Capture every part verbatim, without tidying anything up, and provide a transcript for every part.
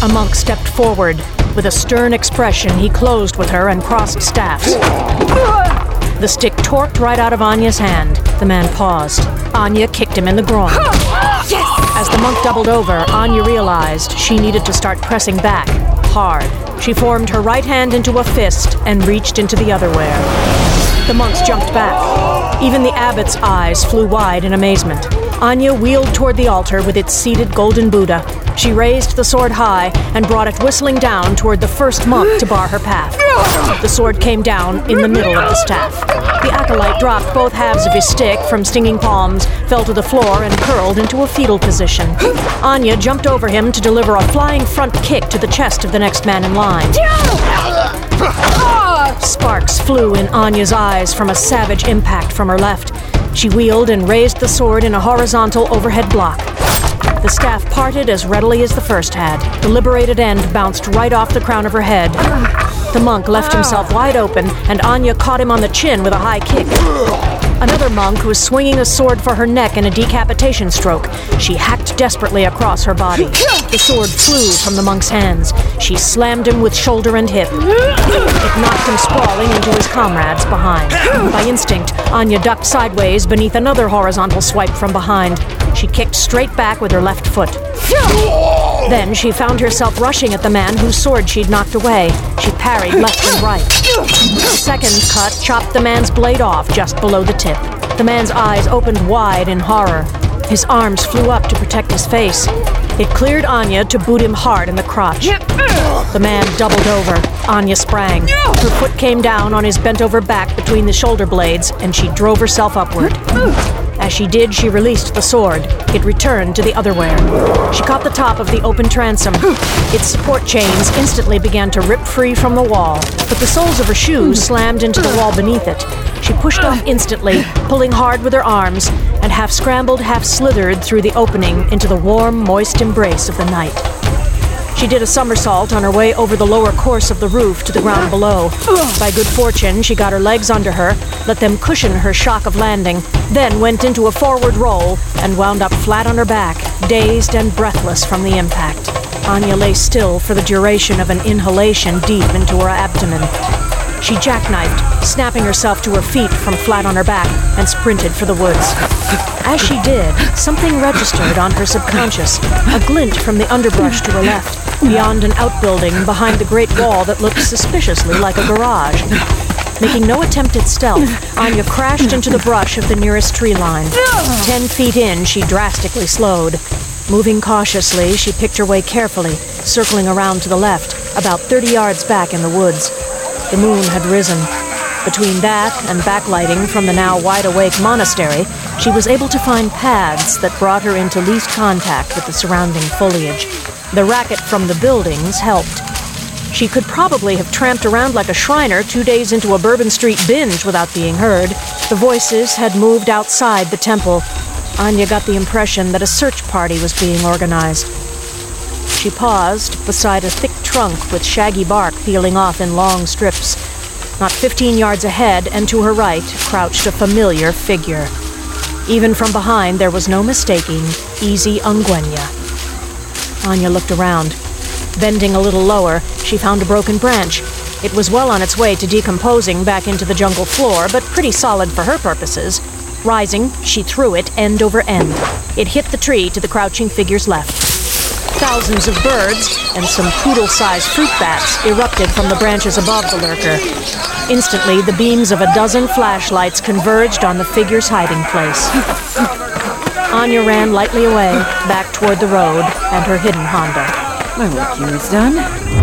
A monk stepped forward. With a stern expression, he closed with her and crossed staffs. The stick torqued right out of Anya's hand. The man paused. Anya kicked him in the groin. Yes! As the monk doubled over, Anya realized she needed to start pressing back, hard. She formed her right hand into a fist and reached into the other wear. The monks jumped back. Even the abbot's eyes flew wide in amazement. Anya wheeled toward the altar with its seated golden Buddha. She raised the sword high and brought it whistling down toward the first monk to bar her path. The sword came down in the middle of the staff. The acolyte dropped both halves of his stick from stinging palms, fell to the floor, and curled into a fetal position. Anya jumped over him to deliver a flying front kick to the chest of the next man in line. Sparks flew in Anya's eyes from a savage impact from her left. She wheeled and raised the sword in a horizontal overhead block. The staff parted as readily as the first had. The liberated end bounced right off the crown of her head. The monk left himself wide open, and Anya caught him on the chin with a high kick. Another monk was swinging a sword for her neck in a decapitation stroke. She hacked desperately across her body. The sword flew from the monk's hands. She slammed him with shoulder and hip. It knocked him sprawling into his comrades behind. By instinct, Anya ducked sideways beneath another horizontal swipe from behind. She kicked straight back with her left foot. Then she found herself rushing at the man whose sword she'd knocked away. She parried left and right. The second cut chopped the man's blade off just below the tip. The man's eyes opened wide in horror. His arms flew up to protect his face. It cleared Anya to boot him hard in the crotch. The man doubled over. Anya sprang. Her foot came down on his bent-over back between the shoulder blades, and she drove herself upward. As she did, she released the sword. It returned to the other wear. She caught the top of the open transom. Its support chains instantly began to rip free from the wall, but the soles of her shoes slammed into the wall beneath it. She pushed off instantly, pulling hard with her arms, and half scrambled, half slithered through the opening into the warm, moist embrace of the night. She did a somersault on her way over the lower course of the roof to the ground below. By good fortune, she got her legs under her, let them cushion her shock of landing, then went into a forward roll and wound up flat on her back, dazed and breathless from the impact. Anya lay still for the duration of an inhalation deep into her abdomen. She jackknifed, snapping herself to her feet from flat on her back, and sprinted for the woods. As she did, something registered on her subconscious, a glint from the underbrush to her left, beyond an outbuilding behind the great wall that looked suspiciously like a garage. Making no attempt at stealth, Anya crashed into the brush of the nearest tree line. Ten feet in, she drastically slowed. Moving cautiously, she picked her way carefully, circling around to the left, about thirty yards back in the woods. The moon had risen. Between that and backlighting from the now wide-awake monastery, she was able to find paths that brought her into least contact with the surrounding foliage. The racket from the buildings helped. She could probably have tramped around like a Shriner two days into a Bourbon Street binge without being heard. The voices had moved outside the temple. Anya got the impression that a search party was being organized. She paused beside a thick trunk with shaggy bark peeling off in long strips. Not fifteen yards ahead and to her right crouched a familiar figure. Even from behind, there was no mistaking Easy Ongwenya. Anya looked around. Bending a little lower, she found a broken branch. It was well on its way to decomposing back into the jungle floor, but pretty solid for her purposes. Rising, she threw it end over end. It hit the tree to the crouching figure's left. Thousands of birds and some poodle-sized fruit bats erupted from the branches above the lurker. Instantly, the beams of a dozen flashlights converged on the figure's hiding place. Anya ran lightly away, back toward the road and her hidden Honda. My work here is done.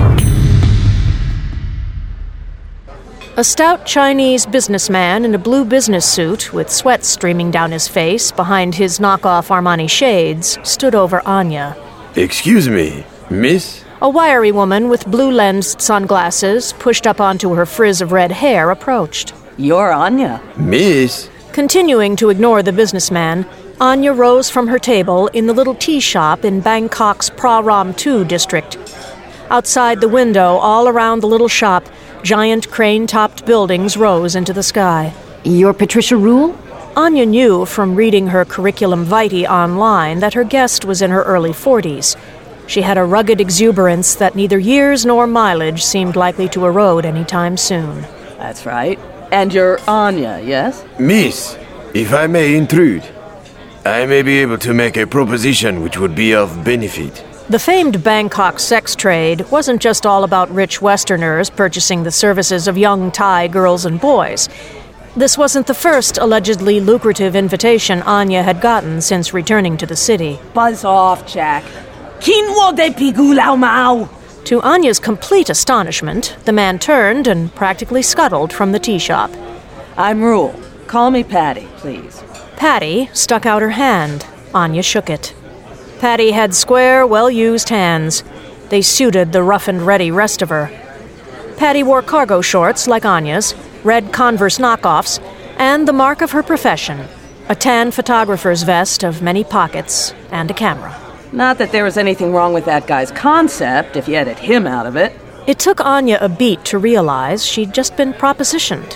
A stout Chinese businessman in a blue business suit, with sweat streaming down his face behind his knockoff Armani shades, stood over Anya. Excuse me, miss? A wiry woman with blue-lensed sunglasses, pushed up onto her frizz of red hair, approached. You're Anya. Miss? Continuing to ignore the businessman, Anya rose from her table in the little tea shop in Bangkok's Pra Ram two district. Outside the window, all around the little shop, giant crane-topped buildings rose into the sky. You're Patricia Rule? Anya knew from reading her curriculum vitae online that her guest was in her early forties. She had a rugged exuberance that neither years nor mileage seemed likely to erode anytime soon. That's right. And you're Anya, yes? Miss, if I may intrude, I may be able to make a proposition which would be of benefit. The famed Bangkok sex trade wasn't just all about rich Westerners purchasing the services of young Thai girls and boys. This wasn't the first allegedly lucrative invitation Anya had gotten since returning to the city. Buzz off, Jack. Kinwo de pigu lao mao. To Anya's complete astonishment, the man turned and practically scuttled from the tea shop. I'm Rule. Call me Patty, please. Patty stuck out her hand. Anya shook it. Patty had square, well-used hands. They suited the rough-and-ready rest of her. Patty wore cargo shorts like Anya's, red Converse knockoffs, and the mark of her profession, a tan photographer's vest of many pockets and a camera. Not that there was anything wrong with that guy's concept, if you edit him out of it. It took Anya a beat to realize she'd just been propositioned.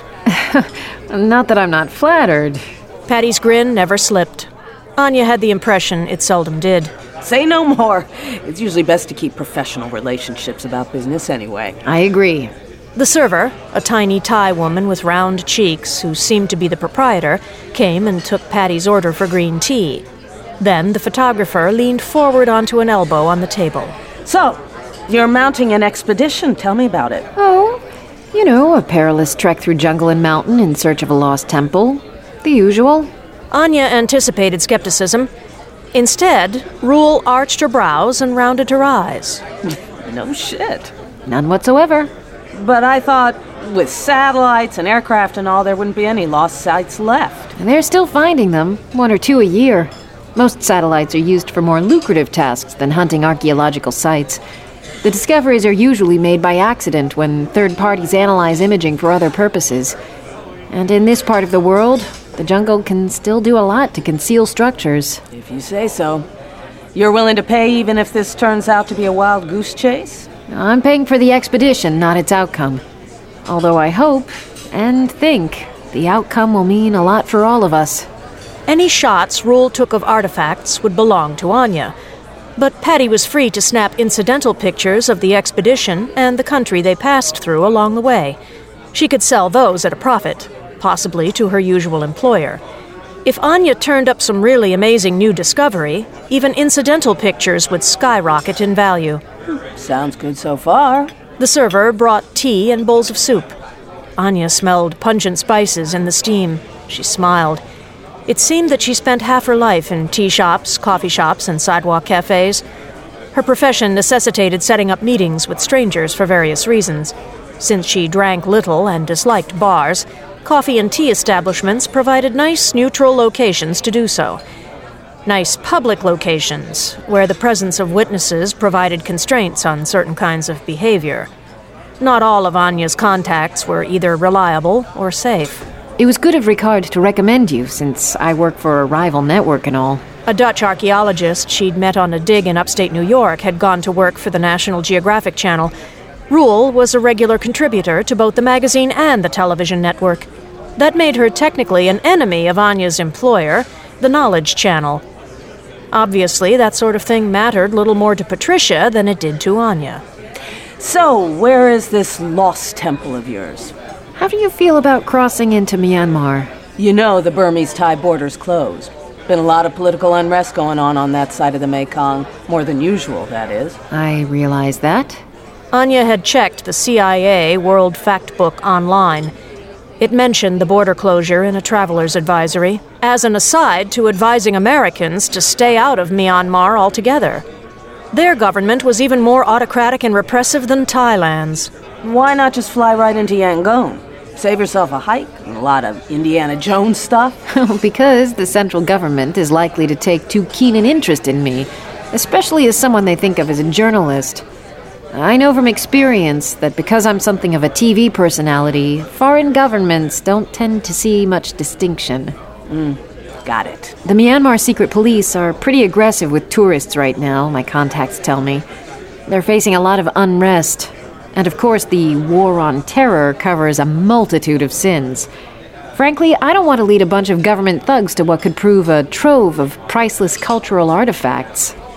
Not that I'm not flattered. Patty's grin never slipped. Anya had the impression it seldom did. Say no more. It's usually best to keep professional relationships about business anyway. I agree. The server, a tiny Thai woman with round cheeks who seemed to be the proprietor, came and took Patty's order for green tea. Then the photographer leaned forward onto an elbow on the table. So, you're mounting an expedition. Tell me about it. Oh, you know, a perilous trek through jungle and mountain in search of a lost temple. The usual. Anya anticipated skepticism. Instead, Rule arched her brows and rounded her eyes. No shit. None whatsoever. But I thought, with satellites and aircraft and all, there wouldn't be any lost sites left. And they're still finding them, one or two a year. Most satellites are used for more lucrative tasks than hunting archaeological sites. The discoveries are usually made by accident when third parties analyze imaging for other purposes. And in this part of the world, the jungle can still do a lot to conceal structures. If you say so. You're willing to pay even if this turns out to be a wild goose chase? I'm paying for the expedition, not its outcome. Although I hope and think the outcome will mean a lot for all of us. Any shots Rule took of artifacts would belong to Anya, but Patty was free to snap incidental pictures of the expedition and the country they passed through along the way. She could sell those at a profit, possibly to her usual employer. If Anya turned up some really amazing new discovery, even incidental pictures would skyrocket in value. Sounds good so far. The server brought tea and bowls of soup. Anya smelled pungent spices in the steam. She smiled. It seemed that she spent half her life in tea shops, coffee shops, and sidewalk cafes. Her profession necessitated setting up meetings with strangers for various reasons. Since she drank little and disliked bars, coffee and tea establishments provided nice, neutral locations to do so. Nice public locations, where the presence of witnesses provided constraints on certain kinds of behavior. Not all of Anya's contacts were either reliable or safe. It was good of Ricard to recommend you, since I work for a rival network and all. A Dutch archaeologist she'd met on a dig in upstate New York had gone to work for the National Geographic Channel. Rule was a regular contributor to both the magazine and the television network. That made her technically an enemy of Anya's employer, the Knowledge Channel. Obviously, that sort of thing mattered little more to Patricia than it did to Anya. So, where is this lost temple of yours? How do you feel about crossing into Myanmar? You know the Burmese-Thai border's closed. Been a lot of political unrest going on on that side of the Mekong. More than usual, that is. I realize that. Anya had checked the C I A World Factbook online. It mentioned the border closure in a traveler's advisory, as an aside to advising Americans to stay out of Myanmar altogether. Their government was even more autocratic and repressive than Thailand's. Why not just fly right into Yangon? Save yourself a hike and a lot of Indiana Jones stuff? Because the central government is likely to take too keen an interest in me, especially as someone they think of as a journalist. I know from experience that because I'm something of a T V personality, foreign governments don't tend to see much distinction. Mm, got it. The Myanmar secret police are pretty aggressive with tourists right now, my contacts tell me. They're facing a lot of unrest. And of course, the war on terror covers a multitude of sins. Frankly, I don't want to lead a bunch of government thugs to what could prove a trove of priceless cultural artifacts.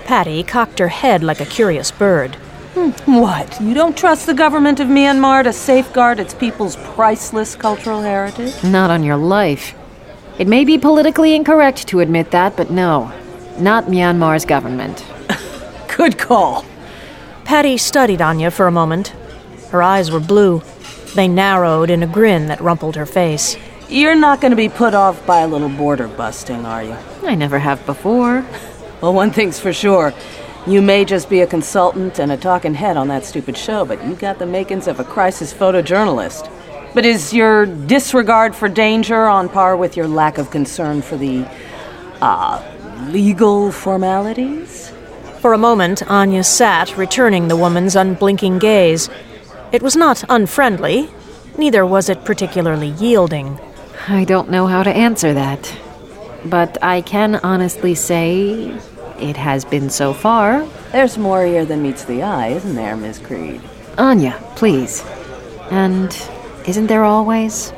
Patty cocked her head like a curious bird. What? You don't trust the government of Myanmar to safeguard its people's priceless cultural heritage? Not on your life. It may be politically incorrect to admit that, but no. Not Myanmar's government. Good call. Patty studied Anya for a moment. Her eyes were blue. They narrowed in a grin that rumpled her face. You're not going to be put off by a little border busting, are you? I never have before. Well, one thing's for sure. You may just be a consultant and a talking head on that stupid show, but you got the makings of a crisis photojournalist. But is your disregard for danger on par with your lack of concern for the, uh, legal formalities? For a moment, Anya sat, returning the woman's unblinking gaze. It was not unfriendly, neither was it particularly yielding. I don't know how to answer that. But I can honestly say it has been so far. There's more here than meets the eye, isn't there, Miss Creed? Anya, please. And isn't there always?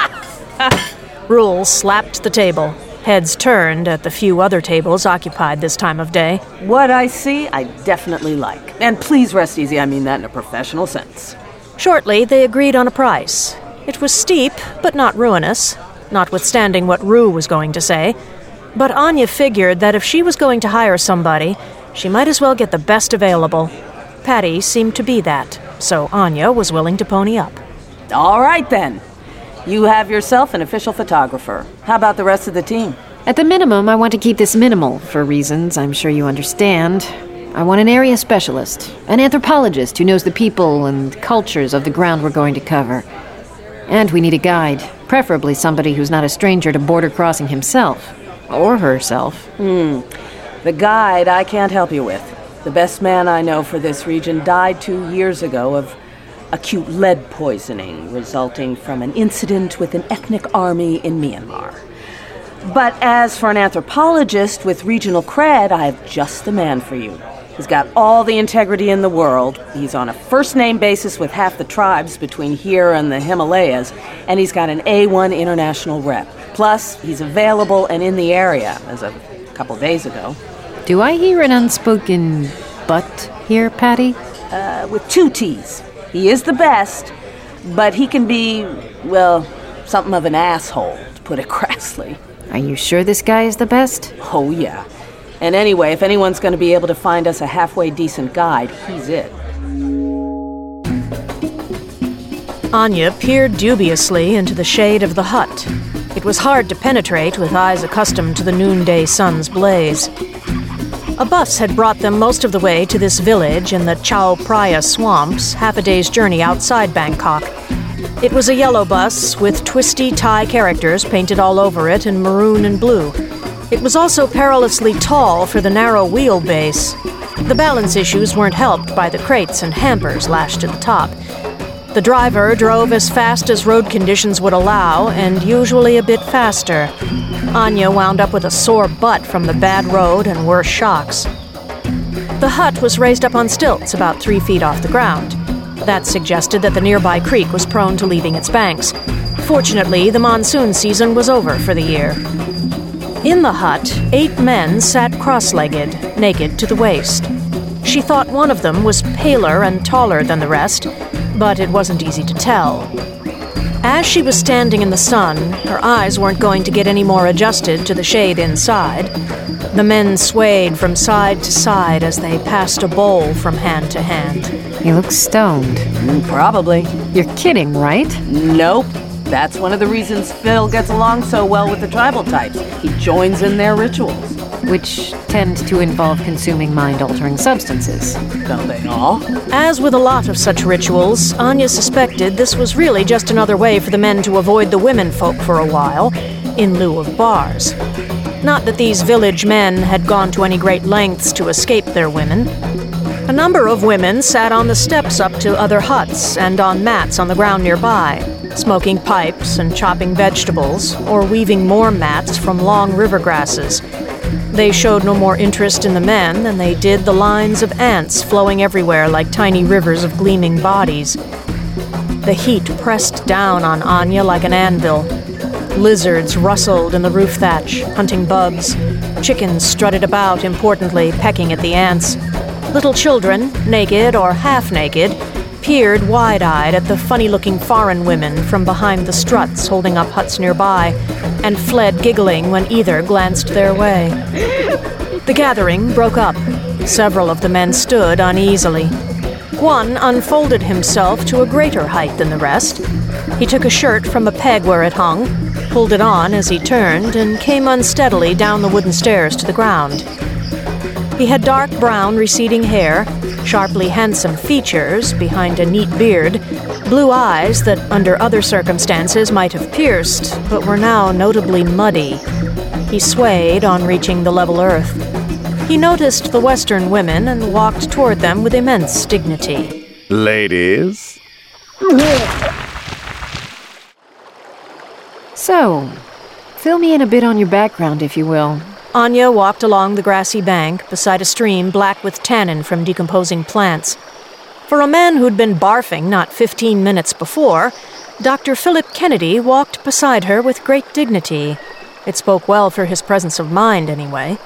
Rule slapped the table. Heads turned at the few other tables occupied this time of day. What I see, I definitely like. And please rest easy, I mean that in a professional sense. Shortly, they agreed on a price. It was steep, but not ruinous, notwithstanding what Rue was going to say. But Anya figured that if she was going to hire somebody, she might as well get the best available. Patty seemed to be that, so Anya was willing to pony up. All right, then. You have yourself an official photographer. How about the rest of the team? At the minimum, I want to keep this minimal, for reasons I'm sure you understand. I want an area specialist, an anthropologist who knows the people and cultures of the ground we're going to cover. And we need a guide, preferably somebody who's not a stranger to border crossing himself. Or herself. Hmm. The guide I can't help you with. The best man I know for this region died two years ago of acute lead poisoning resulting from an incident with an ethnic army in Myanmar. But as for an anthropologist with regional cred, I have just the man for you. He's got all the integrity in the world. He's on a first-name basis with half the tribes between here and the Himalayas, and he's got an A one international rep. Plus, he's available and in the area as of a couple days ago. Do I hear an unspoken but here, Patty? Uh, with two T's. He is the best, but he can be, well, something of an asshole, to put it crassly. Are you sure this guy is the best? Oh, yeah. And anyway, if anyone's going to be able to find us a halfway decent guide, he's it. Anya peered dubiously into the shade of the hut. It was hard to penetrate with eyes accustomed to the noonday sun's blaze. A bus had brought them most of the way to this village in the Chao Phraya swamps, half a day's journey outside Bangkok. It was a yellow bus with twisty Thai characters painted all over it in maroon and blue. It was also perilously tall for the narrow wheelbase. The balance issues weren't helped by the crates and hampers lashed to the top. The driver drove as fast as road conditions would allow, and usually a bit faster. Anya wound up with a sore butt from the bad road and worse shocks. The hut was raised up on stilts about three feet off the ground. That suggested that the nearby creek was prone to leaving its banks. Fortunately, the monsoon season was over for the year. In the hut, eight men sat cross-legged, naked to the waist. She thought one of them was paler and taller than the rest, but it wasn't easy to tell. As she was standing in the sun, her eyes weren't going to get any more adjusted to the shade inside. The men swayed from side to side as they passed a bowl from hand to hand. He looks stoned. Mm, probably. You're kidding, right? Nope. That's one of the reasons Phil gets along so well with the tribal types. He joins in their rituals. Which tend to involve consuming mind-altering substances. Don't they all? As with a lot of such rituals, Anya suspected this was really just another way for the men to avoid the women folk for a while, in lieu of bars. Not that these village men had gone to any great lengths to escape their women. A number of women sat on the steps up to other huts and on mats on the ground nearby, smoking pipes and chopping vegetables, or weaving more mats from long river grasses. They showed no more interest in the men than they did the lines of ants flowing everywhere like tiny rivers of gleaming bodies. The heat pressed down on Anya like an anvil. Lizards rustled in the roof thatch, hunting bugs. Chickens strutted about importantly, pecking at the ants. Little children, naked or half-naked, peered wide-eyed at the funny-looking foreign women from behind the struts holding up huts nearby, and fled giggling when either glanced their way. The gathering broke up. Several of the men stood uneasily. One unfolded himself to a greater height than the rest. He took a shirt from a peg where it hung, pulled it on as he turned, and came unsteadily down the wooden stairs to the ground. He had dark brown receding hair, sharply handsome features behind a neat beard, blue eyes that under other circumstances might have pierced, but were now notably muddy. He swayed on reaching the level earth. He noticed the Western women and walked toward them with immense dignity. Ladies? So, fill me in a bit on your background, if you will. Anya walked along the grassy bank beside a stream black with tannin from decomposing plants. For a man who'd been barfing not fifteen minutes before, Doctor Philip Kennedy walked beside her with great dignity. It spoke well for his presence of mind, anyway.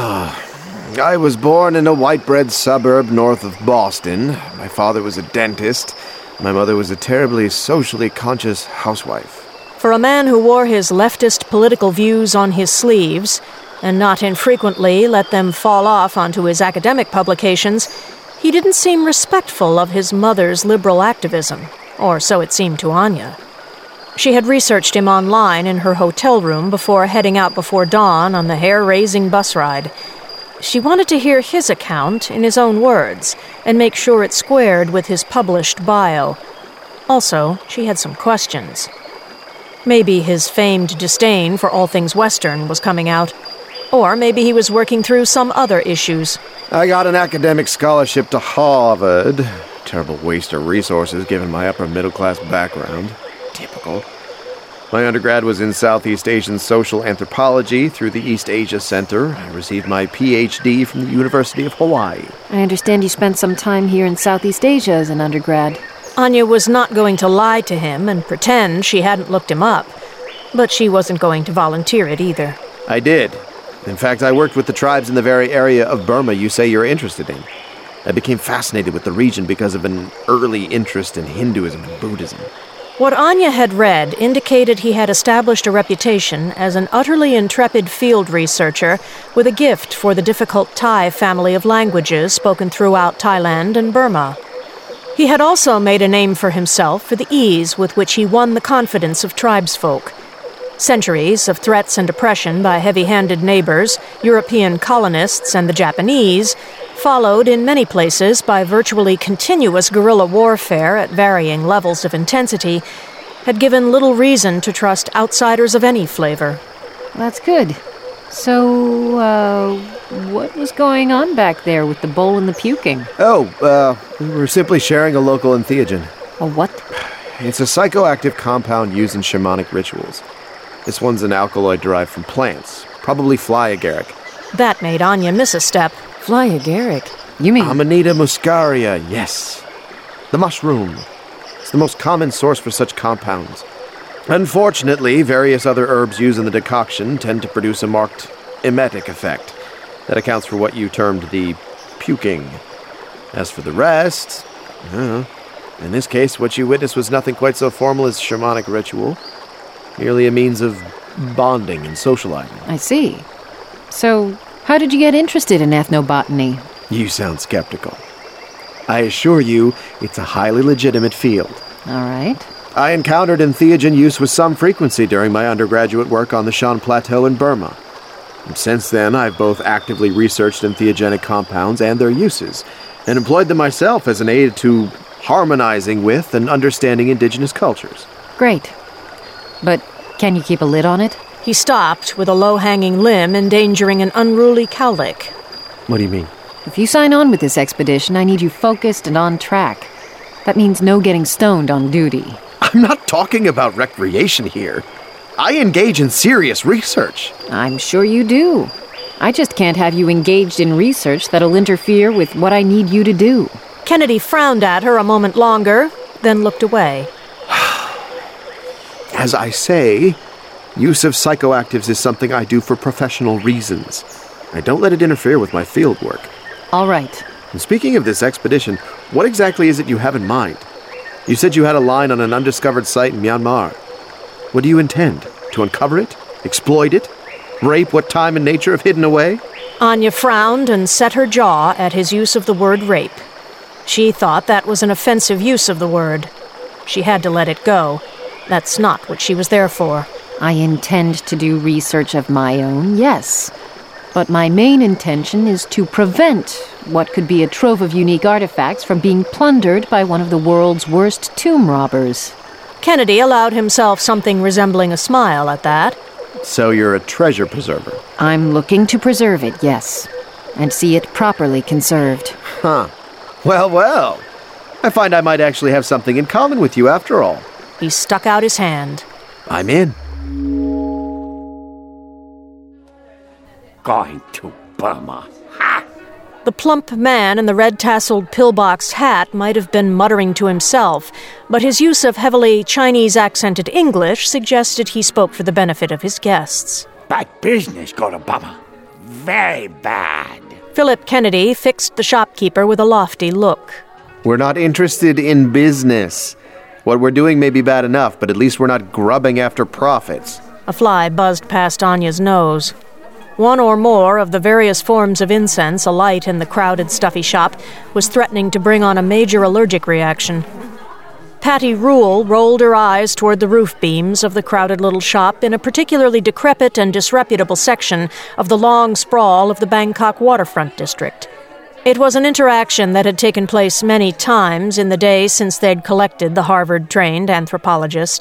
I was born in a white-bread suburb north of Boston. My father was a dentist. My mother was a terribly socially conscious housewife. For a man who wore his leftist political views on his sleeves, and not infrequently let them fall off onto his academic publications, he didn't seem respectful of his mother's liberal activism, or so it seemed to Anya. She had researched him online in her hotel room before heading out before dawn on the hair-raising bus ride. She wanted to hear his account in his own words and make sure it squared with his published bio. Also, she had some questions. Maybe his famed disdain for all things Western was coming out. Or maybe he was working through some other issues. I got an academic scholarship to Harvard. Terrible waste of resources given my upper-middle-class background. Typical. My undergrad was in Southeast Asian social anthropology through the East Asia Center. I received my P H D from the University of Hawaii. I understand you spent some time here in Southeast Asia as an undergrad. Anya was not going to lie to him and pretend she hadn't looked him up, but she wasn't going to volunteer it either. I did. In fact, I worked with the tribes in the very area of Burma you say you're interested in. I became fascinated with the region because of an early interest in Hinduism and Buddhism. What Anya had read indicated he had established a reputation as an utterly intrepid field researcher with a gift for the difficult Thai family of languages spoken throughout Thailand and Burma. He had also made a name for himself for the ease with which he won the confidence of tribesfolk. Centuries of threats and oppression by heavy-handed neighbors, European colonists, and the Japanese, followed in many places by virtually continuous guerrilla warfare at varying levels of intensity, had given little reason to trust outsiders of any flavor. That's good. So, uh, what was going on back there with the bowl and the puking? Oh, uh, we were simply sharing a local entheogen. A what? It's a psychoactive compound used in shamanic rituals. This one's an alkaloid derived from plants, probably fly agaric. That made Anya miss a step. Fly agaric? You mean... Amanita muscaria, yes. The mushroom. It's the most common source for such compounds. Unfortunately, various other herbs used in the decoction tend to produce a marked emetic effect. That accounts for what you termed the puking. As for the rest, I don't know. In this case, what you witnessed was nothing quite so formal as shamanic ritual. Merely a means of bonding and socializing. I see. So, how did you get interested in ethnobotany? You sound skeptical. I assure you, it's a highly legitimate field. All right. I encountered entheogen use with some frequency during my undergraduate work on the Shan Plateau in Burma. And since then, I've both actively researched entheogenic compounds and their uses, and employed them myself as an aid to harmonizing with and understanding indigenous cultures. Great. But can you keep a lid on it? He stopped with a low-hanging limb endangering an unruly cowlick. What do you mean? If you sign on with this expedition, I need you focused and on track. That means no getting stoned on duty. I'm not talking about recreation here. I engage in serious research. I'm sure you do. I just can't have you engaged in research that'll interfere with what I need you to do. Kennedy frowned at her a moment longer, then looked away. As I say, Use of psychoactives is something I do for professional reasons. I don't let it interfere with my field work. All right. And speaking of this expedition, what exactly is it you have in mind? You said you had a line on an undiscovered site in Myanmar. What do you intend? To uncover it? Exploit it? Rape what time and nature have hidden away? Anya frowned and set her jaw at his use of the word rape. She thought that was an offensive use of the word. She had to let it go. That's not what she was there for. I intend to do research of my own, yes. But my main intention is to prevent what could be a trove of unique artifacts from being plundered by one of the world's worst tomb robbers. Kennedy allowed himself something resembling a smile at that. So you're a treasure preserver? I'm looking to preserve it, yes. And see it properly conserved. Huh. Well, well. I find I might actually have something in common with you after all. He stuck out his hand. I'm in. Going to Burma. Ha! The plump man in the red-tasseled pillbox hat might have been muttering to himself, but his use of heavily Chinese-accented English suggested he spoke for the benefit of his guests. Bad business go to Burma. Very bad. Philip Kennedy fixed the shopkeeper with a lofty look. We're not interested in business. What we're doing may be bad enough, but at least we're not grubbing after profits. A fly buzzed past Anya's nose. One or more of the various forms of incense alight in the crowded, stuffy shop was threatening to bring on a major allergic reaction. Patty Rule rolled her eyes toward the roof beams of the crowded little shop in a particularly decrepit and disreputable section of the long sprawl of the Bangkok waterfront district. It was an interaction that had taken place many times in the days since they'd collected the Harvard-trained anthropologist.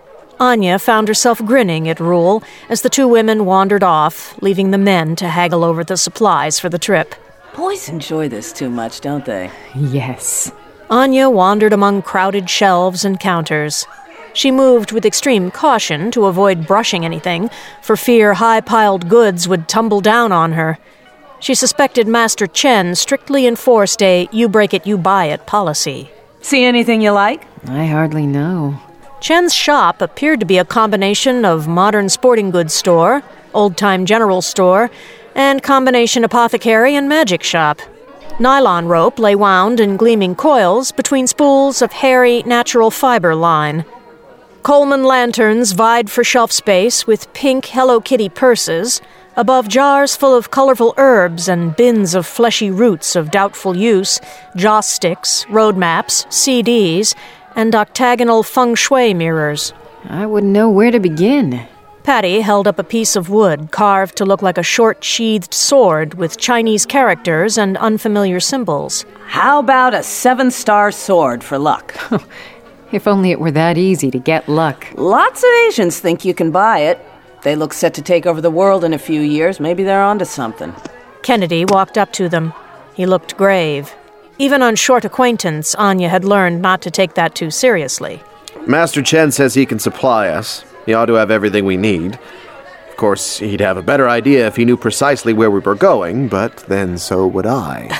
Anya found herself grinning at Rule as the two women wandered off, leaving the men to haggle over the supplies for the trip. Boys enjoy this too much, don't they? Yes. Anya wandered among crowded shelves and counters. She moved with extreme caution to avoid brushing anything, for fear high-piled goods would tumble down on her. She suspected Master Chen strictly enforced a you-break-it-you-buy-it policy. See anything you like? I hardly know. Chen's shop appeared to be a combination of modern sporting goods store, old-time general store, and combination apothecary and magic shop. Nylon rope lay wound in gleaming coils between spools of hairy, natural fiber line. Coleman lanterns vied for shelf space with pink Hello Kitty purses, above jars full of colorful herbs and bins of fleshy roots of doubtful use, joss sticks, road maps, C Ds, and octagonal feng shui mirrors. I wouldn't know where to begin. Patty held up a piece of wood carved to look like a short-sheathed sword with Chinese characters and unfamiliar symbols. How about a seven-star sword for luck? If only it were that easy to get luck. Lots of Asians think you can buy it. They look set to take over the world in a few years. Maybe they're onto something. Kennedy walked up to them. He looked grave. Even on short acquaintance, Anya had learned not to take that too seriously. Master Chen says he can supply us. He ought to have everything we need. Of course, he'd have a better idea if he knew precisely where we were going, but then so would I.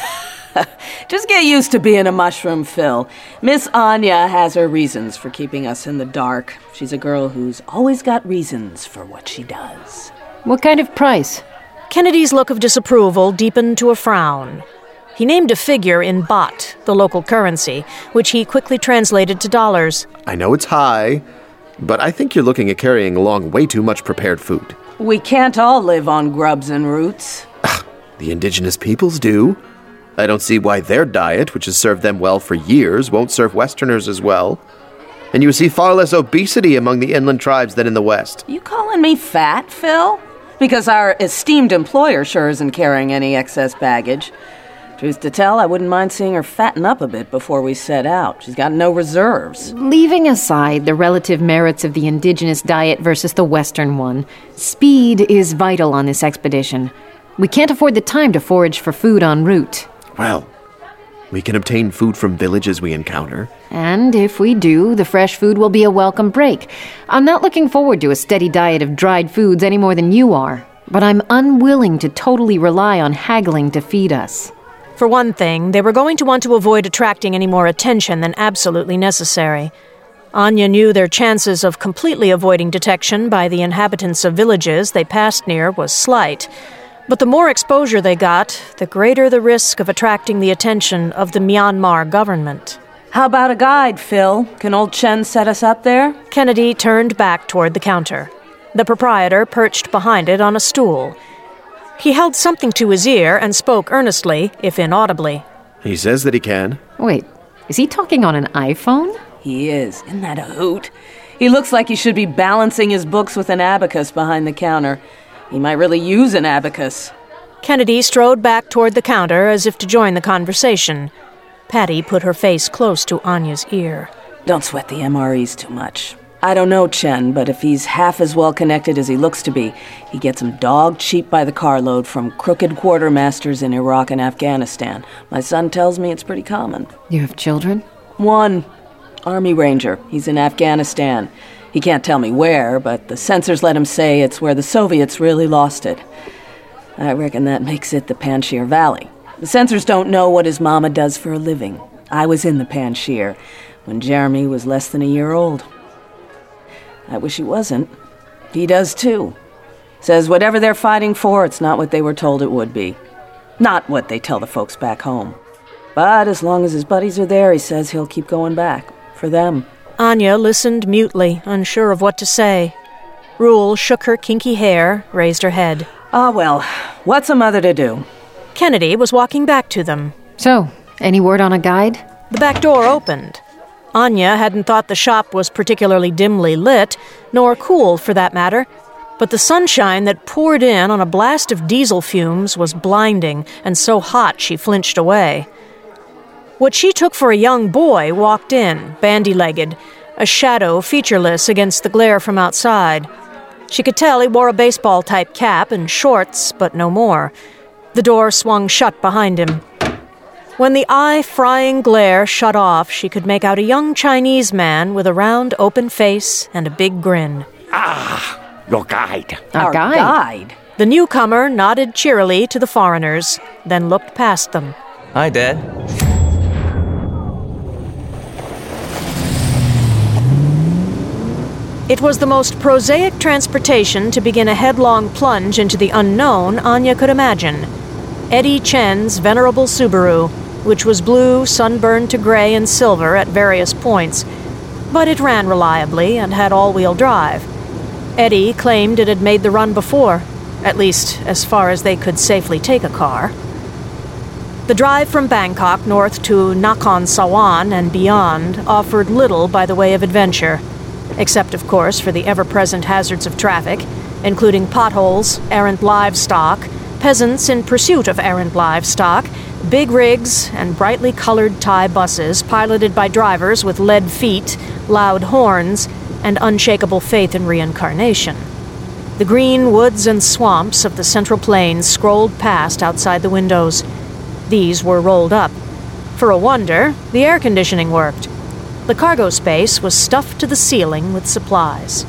Just get used to being a mushroom, Phil. Miss Anya has her reasons for keeping us in the dark. She's a girl who's always got reasons for what she does. What kind of price? Kennedy's look of disapproval deepened to a frown. He named a figure in baht, the local currency, which he quickly translated to dollars. I know it's high, but I think you're looking at carrying along way too much prepared food. We can't all live on grubs and roots. The indigenous peoples do. I don't see why their diet, which has served them well for years, won't serve Westerners as well. And you see far less obesity among the inland tribes than in the West. You calling me fat, Phil? Because our esteemed employer sure isn't carrying any excess baggage. Truth to tell, I wouldn't mind seeing her fatten up a bit before we set out. She's got no reserves. Leaving aside the relative merits of the indigenous diet versus the Western one, speed is vital on this expedition. We can't afford the time to forage for food en route. Well, we can obtain food from villages we encounter. And if we do, the fresh food will be a welcome break. I'm not looking forward to a steady diet of dried foods any more than you are, but I'm unwilling to totally rely on haggling to feed us. For one thing, they were going to want to avoid attracting any more attention than absolutely necessary. Anya knew their chances of completely avoiding detection by the inhabitants of villages they passed near was slight. But the more exposure they got, the greater the risk of attracting the attention of the Myanmar government. How about a guide, Phil? Can old Chen set us up there? Kennedy turned back toward the counter. The proprietor perched behind it on a stool. He held something to his ear and spoke earnestly, if inaudibly. He says that he can. Wait, is he talking on an iPhone? He is. Isn't that a hoot? He looks like he should be balancing his books with an abacus behind the counter. He might really use an abacus. Kennedy strode back toward the counter as if to join the conversation. Patty put her face close to Anya's ear. Don't sweat the M R Es too much. I don't know Chen, but if he's half as well connected as he looks to be, he gets them dog cheap by the carload from crooked quartermasters in Iraq and Afghanistan. My son tells me it's pretty common. You have children? One. Army Ranger. He's in Afghanistan. He can't tell me where, but the censors let him say it's where the Soviets really lost it. I reckon that makes it the Panjshir Valley. The censors don't know what his mama does for a living. I was in the Panjshir when Jeremy was less than a year old. I wish he wasn't. He does too. Says whatever they're fighting for, it's not what they were told it would be. Not what they tell the folks back home. But as long as his buddies are there, he says he'll keep going back. For them. Anya listened mutely, unsure of what to say. Rule shook her kinky hair, raised her head. Ah, well, what's a mother to do? Kennedy was walking back to them. So, any word on a guide? The back door opened. Anya hadn't thought the shop was particularly dimly lit, nor cool for that matter, but the sunshine that poured in on a blast of diesel fumes was blinding and so hot she flinched away. What she took for a young boy walked in, bandy-legged, a shadow featureless against the glare from outside. She could tell he wore a baseball-type cap and shorts, but no more. The door swung shut behind him. When the eye-frying glare shut off, she could make out a young Chinese man with a round, open face and a big grin. Ah, your guide. Our, Our guide? guide? The newcomer nodded cheerily to the foreigners, then looked past them. Hi, Dad. It was the most prosaic transportation to begin a headlong plunge into the unknown Anya could imagine. Eddie Chen's venerable Subaru, which was blue, sunburned to gray and silver at various points, but it ran reliably and had all-wheel drive. Eddie claimed it had made the run before, at least as far as they could safely take a car. The drive from Bangkok north to Nakhon Sawan and beyond offered little by the way of adventure, except, of course, for the ever-present hazards of traffic, including potholes, errant livestock, peasants in pursuit of errant livestock, big rigs, and brightly colored Thai buses piloted by drivers with lead feet, loud horns, and unshakable faith in reincarnation. The green woods and swamps of the Central Plains scrolled past outside the windows. These were rolled up. For a wonder, the air conditioning worked. The cargo space was stuffed to the ceiling with supplies.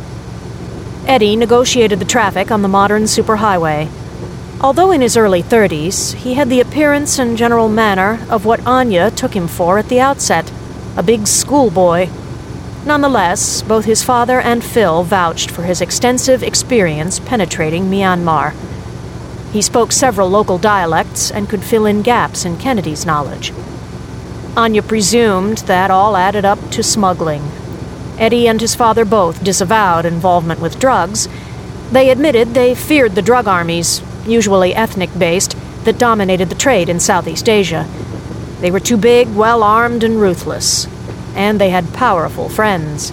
Eddie negotiated the traffic on the modern superhighway. Although in his early thirties, he had the appearance and general manner of what Anya took him for at the outset, a big schoolboy. Nonetheless, both his father and Phil vouched for his extensive experience penetrating Myanmar. He spoke several local dialects and could fill in gaps in Kennedy's knowledge. Anya presumed that all added up to smuggling. Eddie and his father both disavowed involvement with drugs. They admitted they feared the drug armies, usually ethnic-based, that dominated the trade in Southeast Asia. They were too big, well-armed, and ruthless. And they had powerful friends.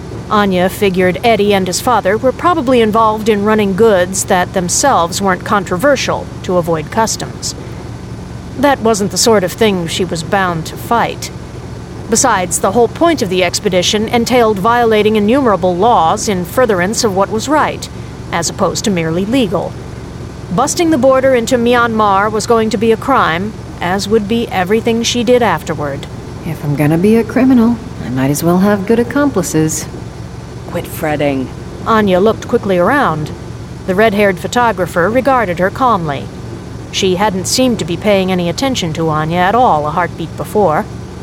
Anya figured Eddie and his father were probably involved in running goods that themselves weren't controversial to avoid customs. That wasn't the sort of thing she was bound to fight. Besides, the whole point of the expedition entailed violating innumerable laws in furtherance of what was right, as opposed to merely legal. Busting the border into Myanmar was going to be a crime, as would be everything she did afterward. If I'm gonna be a criminal, I might as well have good accomplices. Quit fretting. Anya looked quickly around. The red-haired photographer regarded her calmly. She hadn't seemed to be paying any attention to Anya at all a heartbeat before.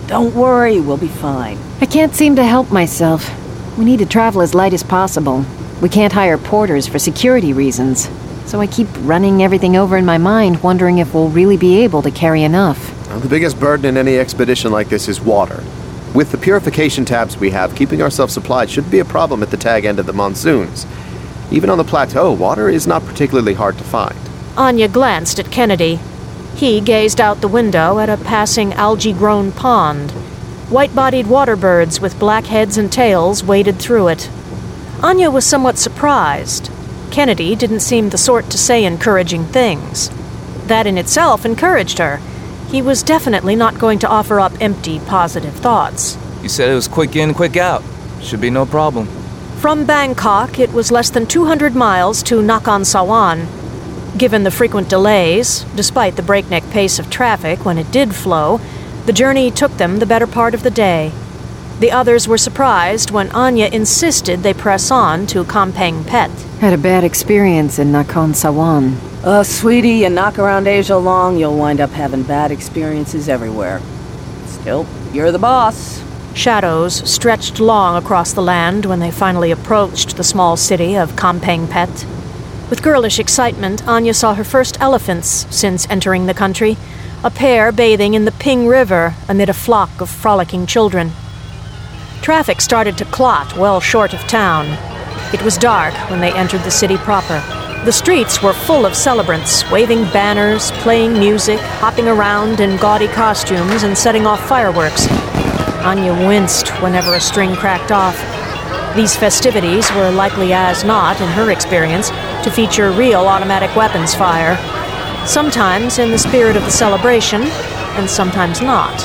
Don't worry, we'll be fine. I can't seem to help myself. We need to travel as light as possible. We can't hire porters for security reasons. So I keep running everything over in my mind, wondering if we'll really be able to carry enough. Well, the biggest burden in any expedition like this is water. With the purification tabs we have, keeping ourselves supplied shouldn't be a problem at the tag end of the monsoons. Even on the plateau, water is not particularly hard to find. Anya glanced at Kennedy. He gazed out the window at a passing algae-grown pond. White-bodied water birds with black heads and tails waded through it. Anya was somewhat surprised. Kennedy didn't seem the sort to say encouraging things. That in itself encouraged her. He was definitely not going to offer up empty, positive thoughts. You said it was quick in, quick out. Should be no problem. From Bangkok, it was less than two hundred miles to Nakhon Sawan. Given the frequent delays, despite the breakneck pace of traffic when it did flow, the journey took them the better part of the day. The others were surprised when Anya insisted they press on to Kampeng Phet. Had a bad experience in Nakhon Sawan. Oh, sweetie, you knock around Asia long, you'll wind up having bad experiences everywhere. Still, you're the boss. Shadows stretched long across the land when they finally approached the small city of Kampeng Phet. With girlish excitement, Anya saw her first elephants since entering the country, a pair bathing in the Ping River amid a flock of frolicking children. Traffic started to clot well short of town. It was dark when they entered the city proper. The streets were full of celebrants, waving banners, playing music, hopping around in gaudy costumes, and setting off fireworks. Anya winced whenever a string cracked off. These festivities were likely as not, in her experience, to feature real automatic weapons fire. Sometimes in the spirit of the celebration, and sometimes not.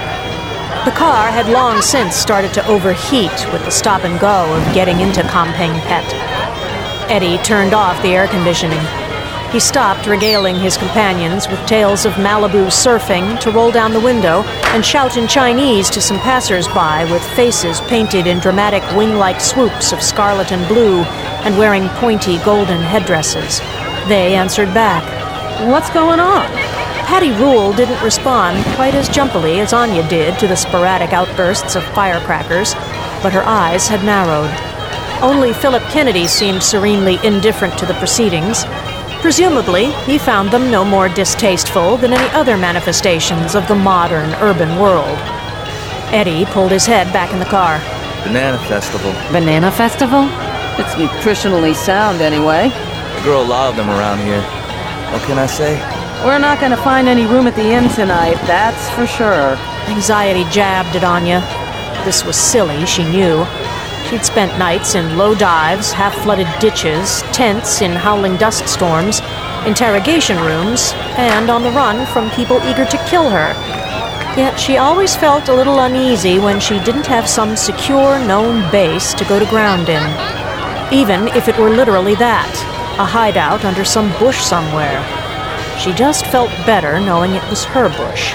The car had long since started to overheat with the stop and go of getting into Kampeng Phet. Eddie turned off the air conditioning. He stopped regaling his companions with tales of Malibu surfing to roll down the window and shout in Chinese to some passers-by with faces painted in dramatic wing-like swoops of scarlet and blue and wearing pointy golden headdresses. They answered back. What's going on? Patty Rule didn't respond quite as jumpily as Anya did to the sporadic outbursts of firecrackers, but her eyes had narrowed. Only Philip Kennedy seemed serenely indifferent to the proceedings. Presumably, he found them no more distasteful than any other manifestations of the modern urban world. Eddie pulled his head back in the car. Banana Festival. Banana Festival? It's nutritionally sound anyway. I grow a lot of them around here. What can I say? We're not going to find any room at the inn tonight, that's for sure. Anxiety jabbed at Anya. This was silly, she knew. She'd spent nights in low dives, half-flooded ditches, tents in howling dust storms, interrogation rooms, and on the run from people eager to kill her. Yet she always felt a little uneasy when she didn't have some secure, known base to go to ground in. Even if it were literally that, a hideout under some bush somewhere. She just felt better knowing it was her bush.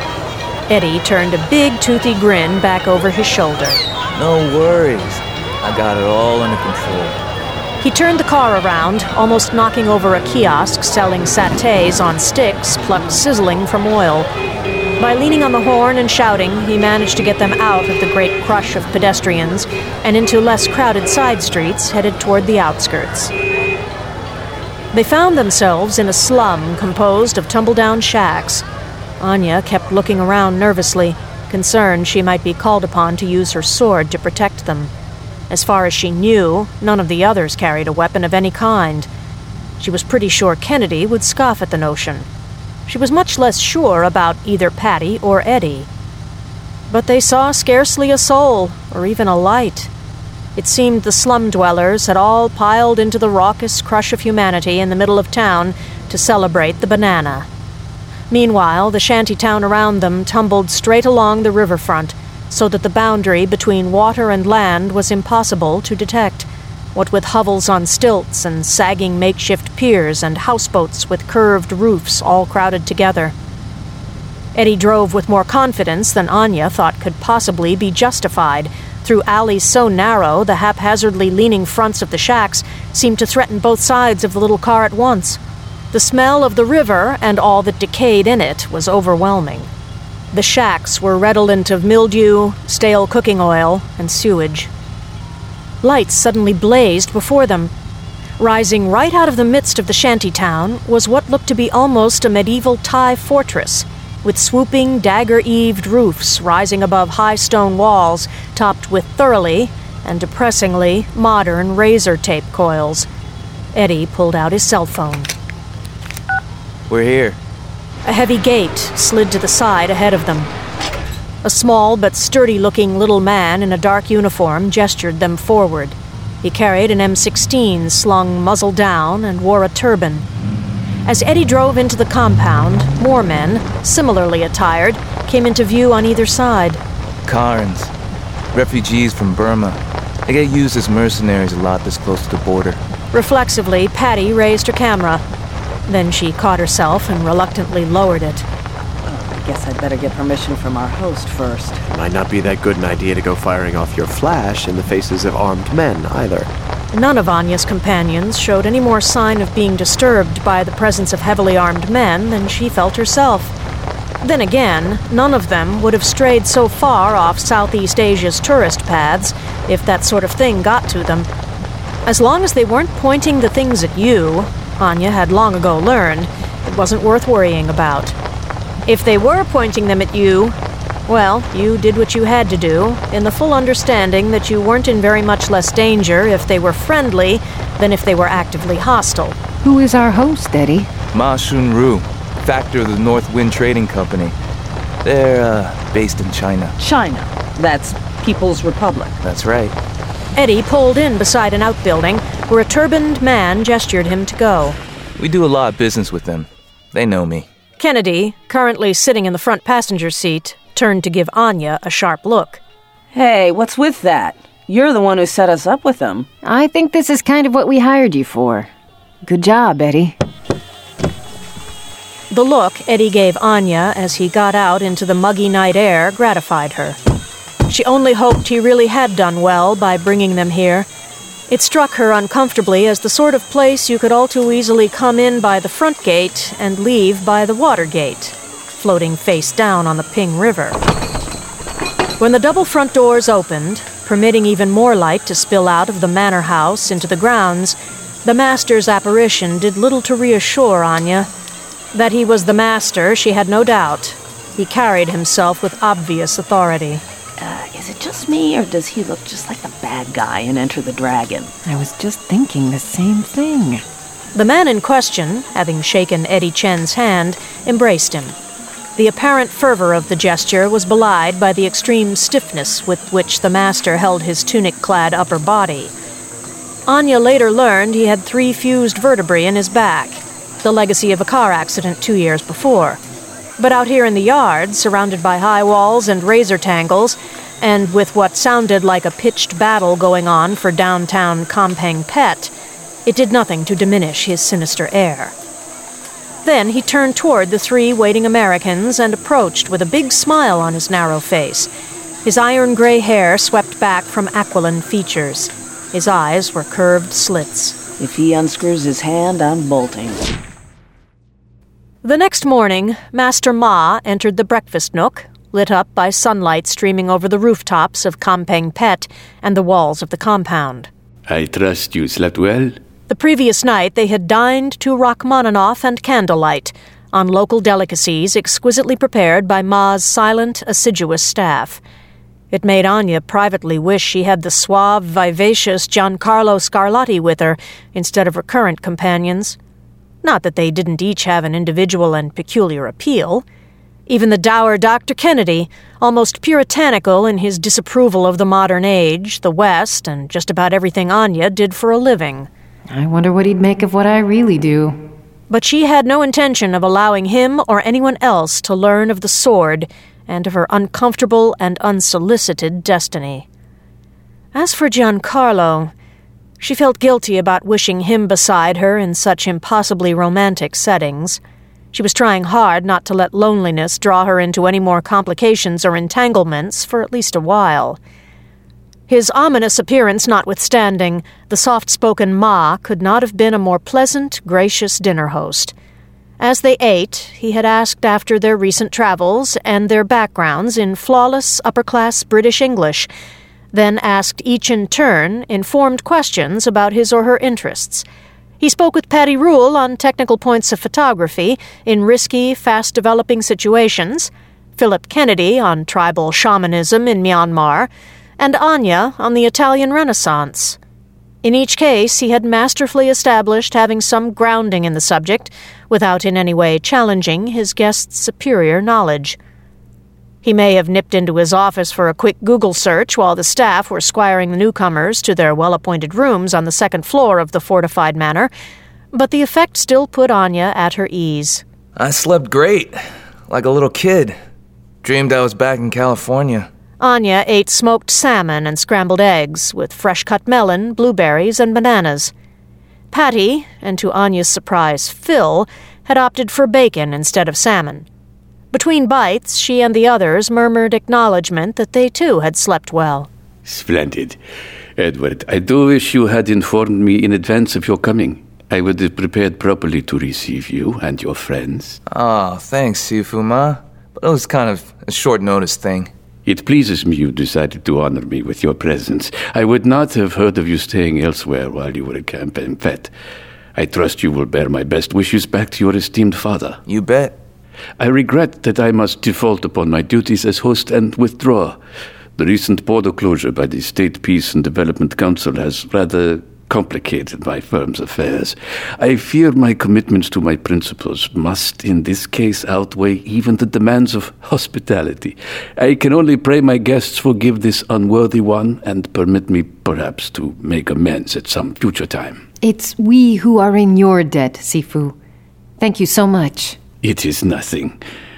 Eddie turned a big, toothy grin back over his shoulder. No worries. I got it all under control. He turned the car around, almost knocking over a kiosk selling sattés on sticks plucked sizzling from oil. By leaning on the horn and shouting, he managed to get them out of the great crush of pedestrians and into less crowded side streets headed toward the outskirts. They found themselves in a slum composed of tumble-down shacks. Anya kept looking around nervously, concerned she might be called upon to use her sword to protect them. As far as she knew, none of the others carried a weapon of any kind. She was pretty sure Kennedy would scoff at the notion. She was much less sure about either Patty or Eddie. But they saw scarcely a soul, or even a light. It seemed the slum dwellers had all piled into the raucous crush of humanity in the middle of town to celebrate the banana. Meanwhile, the shanty town around them tumbled straight along the riverfront, so that the boundary between water and land was impossible to detect, what with hovels on stilts and sagging makeshift piers and houseboats with curved roofs all crowded together. Eddie drove with more confidence than Anya thought could possibly be justified. Through alleys so narrow, the haphazardly leaning fronts of the shacks seemed to threaten both sides of the little car at once. The smell of the river and all that decayed in it was overwhelming. The shacks were redolent of mildew, stale cooking oil, and sewage. Lights suddenly blazed before them. Rising right out of the midst of the shantytown was what looked to be almost a medieval Thai fortress, with swooping, dagger-eaved roofs rising above high stone walls topped with thoroughly and depressingly modern razor tape coils. Eddie pulled out his cell phone. We're here. A heavy gate slid to the side ahead of them. A small but sturdy-looking little man in a dark uniform gestured them forward. He carried an M sixteen slung muzzle down and wore a turban. As Eddie drove into the compound, more men, similarly attired, came into view on either side. Karens. Refugees from Burma. They get used as mercenaries a lot this close to the border. Reflexively, Patty raised her camera. Then she caught herself and reluctantly lowered it. I guess I'd better get permission from our host first. It might not be that good an idea to go firing off your flash in the faces of armed men, either. None of Anya's companions showed any more sign of being disturbed by the presence of heavily armed men than she felt herself. Then again, none of them would have strayed so far off Southeast Asia's tourist paths if that sort of thing got to them. As long as they weren't pointing the things at you, Anya had long ago learned, it wasn't worth worrying about. If they were pointing them at you, well, you did what you had to do, in the full understanding that you weren't in very much less danger if they were friendly than if they were actively hostile. Who is our host, Eddie? Ma Shunru, factor of the North Wind Trading Company. They're, uh, based in China. China. That's People's Republic. That's right. Eddie pulled in beside an outbuilding where a turbaned man gestured him to go. We do a lot of business with them. They know me. Kennedy, currently sitting in the front passenger seat, turned to give Anya a sharp look. Hey, what's with that? You're the one who set us up with them. I think this is kind of what we hired you for. Good job, Eddie. The look Eddie gave Anya as he got out into the muggy night air gratified her. She only hoped he really had done well by bringing them here. It struck her uncomfortably as the sort of place you could all too easily come in by the front gate and leave by the water gate, floating face down on the Ping River. When the double front doors opened, permitting even more light to spill out of the manor house into the grounds, the master's apparition did little to reassure Anya. That he was the master, she had no doubt. He carried himself with obvious authority. Uh, is it just me, or does he look just like the bad guy in Enter the Dragon? I was just thinking the same thing. The man in question, having shaken Eddie Chen's hand, embraced him. The apparent fervor of the gesture was belied by the extreme stiffness with which the master held his tunic-clad upper body. Anya later learned he had three fused vertebrae in his back, the legacy of a car accident two years before. But out here in the yard, surrounded by high walls and razor tangles, and with what sounded like a pitched battle going on for downtown Kampeng Pet, it did nothing to diminish his sinister air. Then he turned toward the three waiting Americans and approached with a big smile on his narrow face. His iron-gray hair swept back from aquiline features. His eyes were curved slits. If he unscrews his hand, I'm bolting. The next morning, Master Ma entered the breakfast nook, lit up by sunlight streaming over the rooftops of Kampeng Pet and the walls of the compound. I trust you slept well? The previous night they had dined to Rachmaninoff and candlelight, on local delicacies exquisitely prepared by Ma's silent, assiduous staff. It made Anya privately wish she had the suave, vivacious Giancarlo Scarlatti with her instead of her current companions. Not that they didn't each have an individual and peculiar appeal. Even the dour Doctor Kennedy, almost puritanical in his disapproval of the modern age, the West, and just about everything Anya did for a living. I wonder what he'd make of what I really do. But she had no intention of allowing him or anyone else to learn of the sword and of her uncomfortable and unsolicited destiny. As for Giancarlo, she felt guilty about wishing him beside her in such impossibly romantic settings. She was trying hard not to let loneliness draw her into any more complications or entanglements for at least a while. His ominous appearance notwithstanding, the soft-spoken Ma could not have been a more pleasant, gracious dinner host. As they ate, he had asked after their recent travels and their backgrounds in flawless upper-class British English, then asked each in turn informed questions about his or her interests. He spoke with Patty Rule on technical points of photography in risky, fast-developing situations, Philip Kennedy on tribal shamanism in Myanmar, and Anya on the Italian Renaissance. In each case, he had masterfully established having some grounding in the subject, without in any way challenging his guest's superior knowledge. He may have nipped into his office for a quick Google search while the staff were squiring the newcomers to their well-appointed rooms on the second floor of the fortified manor, but the effect still put Anya at her ease. I slept great, like a little kid. Dreamed I was back in California. Anya ate smoked salmon and scrambled eggs with fresh-cut melon, blueberries, and bananas. Patty, and to Anya's surprise, Phil, had opted for bacon instead of salmon. Between bites, she and the others murmured acknowledgement that they too had slept well. Splendid. Edward, I do wish you had informed me in advance of your coming. I would have prepared properly to receive you and your friends. Ah, oh, thanks, Sifu Ma. But it was kind of a short-notice thing. It pleases me you decided to honor me with your presence. I would not have heard of you staying elsewhere while you were at Camp Enfet. I trust you will bear my best wishes back to your esteemed father. You bet. I regret that I must default upon my duties as host and withdraw. The recent border closure by the State Peace and Development Council has rather complicated my firm's affairs. I fear my commitments to my principles must, in this case, outweigh even the demands of hospitality. I can only pray my guests forgive this unworthy one and permit me, perhaps, to make amends at some future time. It's we who are in your debt, Sifu. Thank you so much. It is nothing.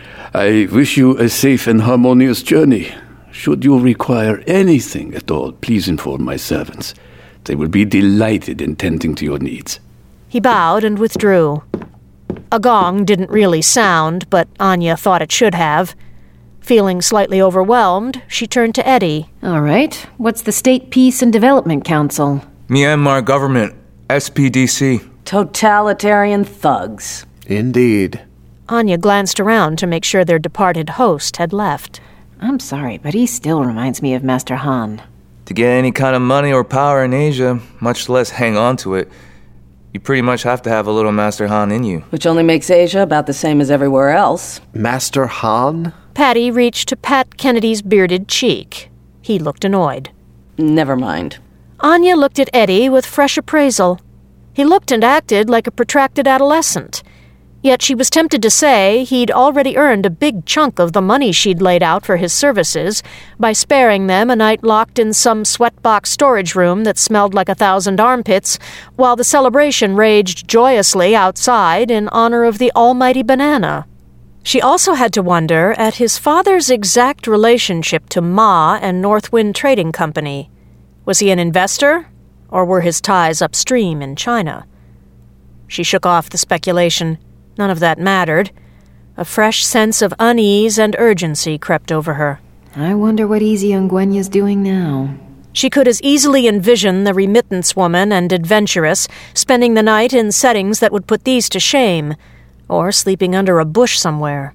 I wish you a safe and harmonious journey. Should you require anything at all, please inform my servants. They will be delighted in tending to your needs. He bowed and withdrew. A gong didn't really sound, but Anya thought it should have. Feeling slightly overwhelmed, she turned to Eddie. All right. What's the State Peace and Development Council? Myanmar Government, S P D C. Totalitarian thugs. Indeed. Anya glanced around to make sure their departed host had left. I'm sorry, but he still reminds me of Master Han. To get any kind of money or power in Asia, much less hang on to it, you pretty much have to have a little Master Han in you. Which only makes Asia about the same as everywhere else. Master Han? Patty reached to pat Kennedy's bearded cheek. He looked annoyed. Never mind. Anya looked at Eddie with fresh appraisal. He looked and acted like a protracted adolescent. Yet she was tempted to say he'd already earned a big chunk of the money she'd laid out for his services by sparing them a night locked in some sweatbox storage room that smelled like a thousand armpits, while the celebration raged joyously outside in honor of the almighty banana. She also had to wonder at his father's exact relationship to Ma and Northwind Trading Company. Was he an investor, or were his ties upstream in China? She shook off the speculation. None of that mattered. A fresh sense of unease and urgency crept over her. I wonder what Easy Ongwenya's doing now. She could as easily envision the remittance woman and adventuress spending the night in settings that would put these to shame, or sleeping under a bush somewhere.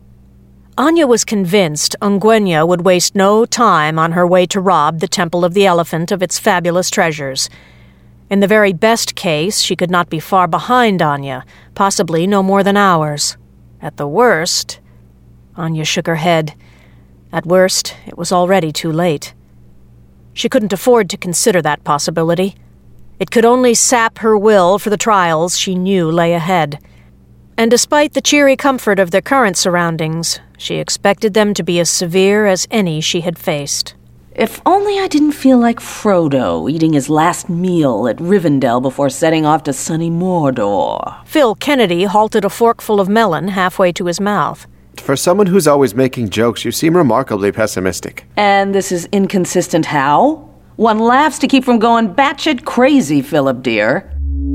Anya was convinced Ongwenya would waste no time on her way to rob the Temple of the Elephant of its fabulous treasures. In the very best case, she could not be far behind Anya, possibly no more than hours. At the worst... Anya shook her head. At worst, it was already too late. She couldn't afford to consider that possibility. It could only sap her will for the trials she knew lay ahead. And despite the cheery comfort of their current surroundings, she expected them to be as severe as any she had faced. If only I didn't feel like Frodo eating his last meal at Rivendell before setting off to sunny Mordor. Phil Kennedy halted a forkful of melon halfway to his mouth. For someone who's always making jokes, you seem remarkably pessimistic. And this is inconsistent how? One laughs to keep from going batshit crazy, Philip dear.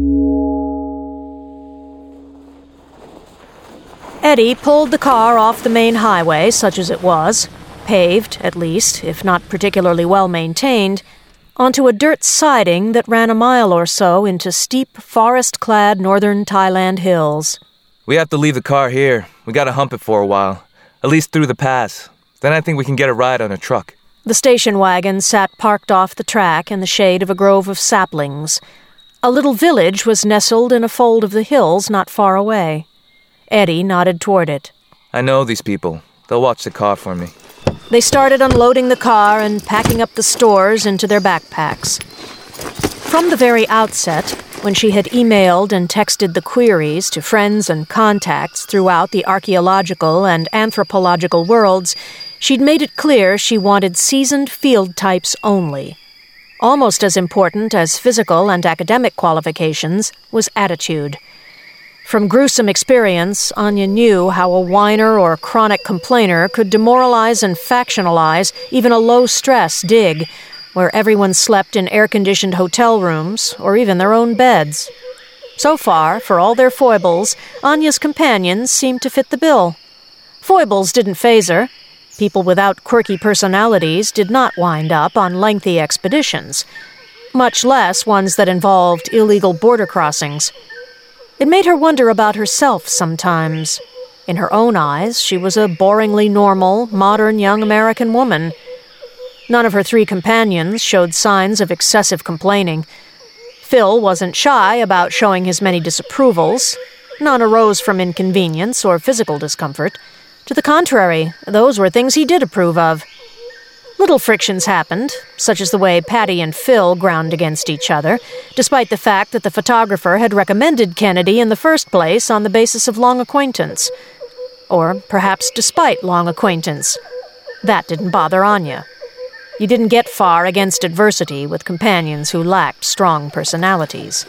Eddie pulled the car off the main highway, such as it was, paved, at least, if not particularly well-maintained, onto a dirt siding that ran a mile or so into steep, forest-clad northern Thailand hills. We have to leave the car here. We gotta hump it for a while. At least through the pass. Then I think we can get a ride on a truck. The station wagon sat parked off the track in the shade of a grove of saplings. A little village was nestled in a fold of the hills not far away. Eddie nodded toward it. I know these people. They'll watch the car for me. They started unloading the car and packing up the stores into their backpacks. From the very outset, when she had emailed and texted the queries to friends and contacts throughout the archaeological and anthropological worlds, she'd made it clear she wanted seasoned field types only. Almost as important as physical and academic qualifications was attitude. From gruesome experience, Anya knew how a whiner or chronic complainer could demoralize and factionalize even a low-stress dig, where everyone slept in air-conditioned hotel rooms or even their own beds. So far, for all their foibles, Anya's companions seemed to fit the bill. Foibles didn't faze her. People without quirky personalities did not wind up on lengthy expeditions, much less ones that involved illegal border crossings. It made her wonder about herself sometimes. In her own eyes, she was a boringly normal, modern young American woman. None of her three companions showed signs of excessive complaining. Phil wasn't shy about showing his many disapprovals. None arose from inconvenience or physical discomfort. To the contrary, those were things he did approve of. Little frictions happened, such as the way Patty and Phil ground against each other, despite the fact that the photographer had recommended Kennedy in the first place on the basis of long acquaintance. Or perhaps despite long acquaintance. That didn't bother Anya. You didn't get far against adversity with companions who lacked strong personalities.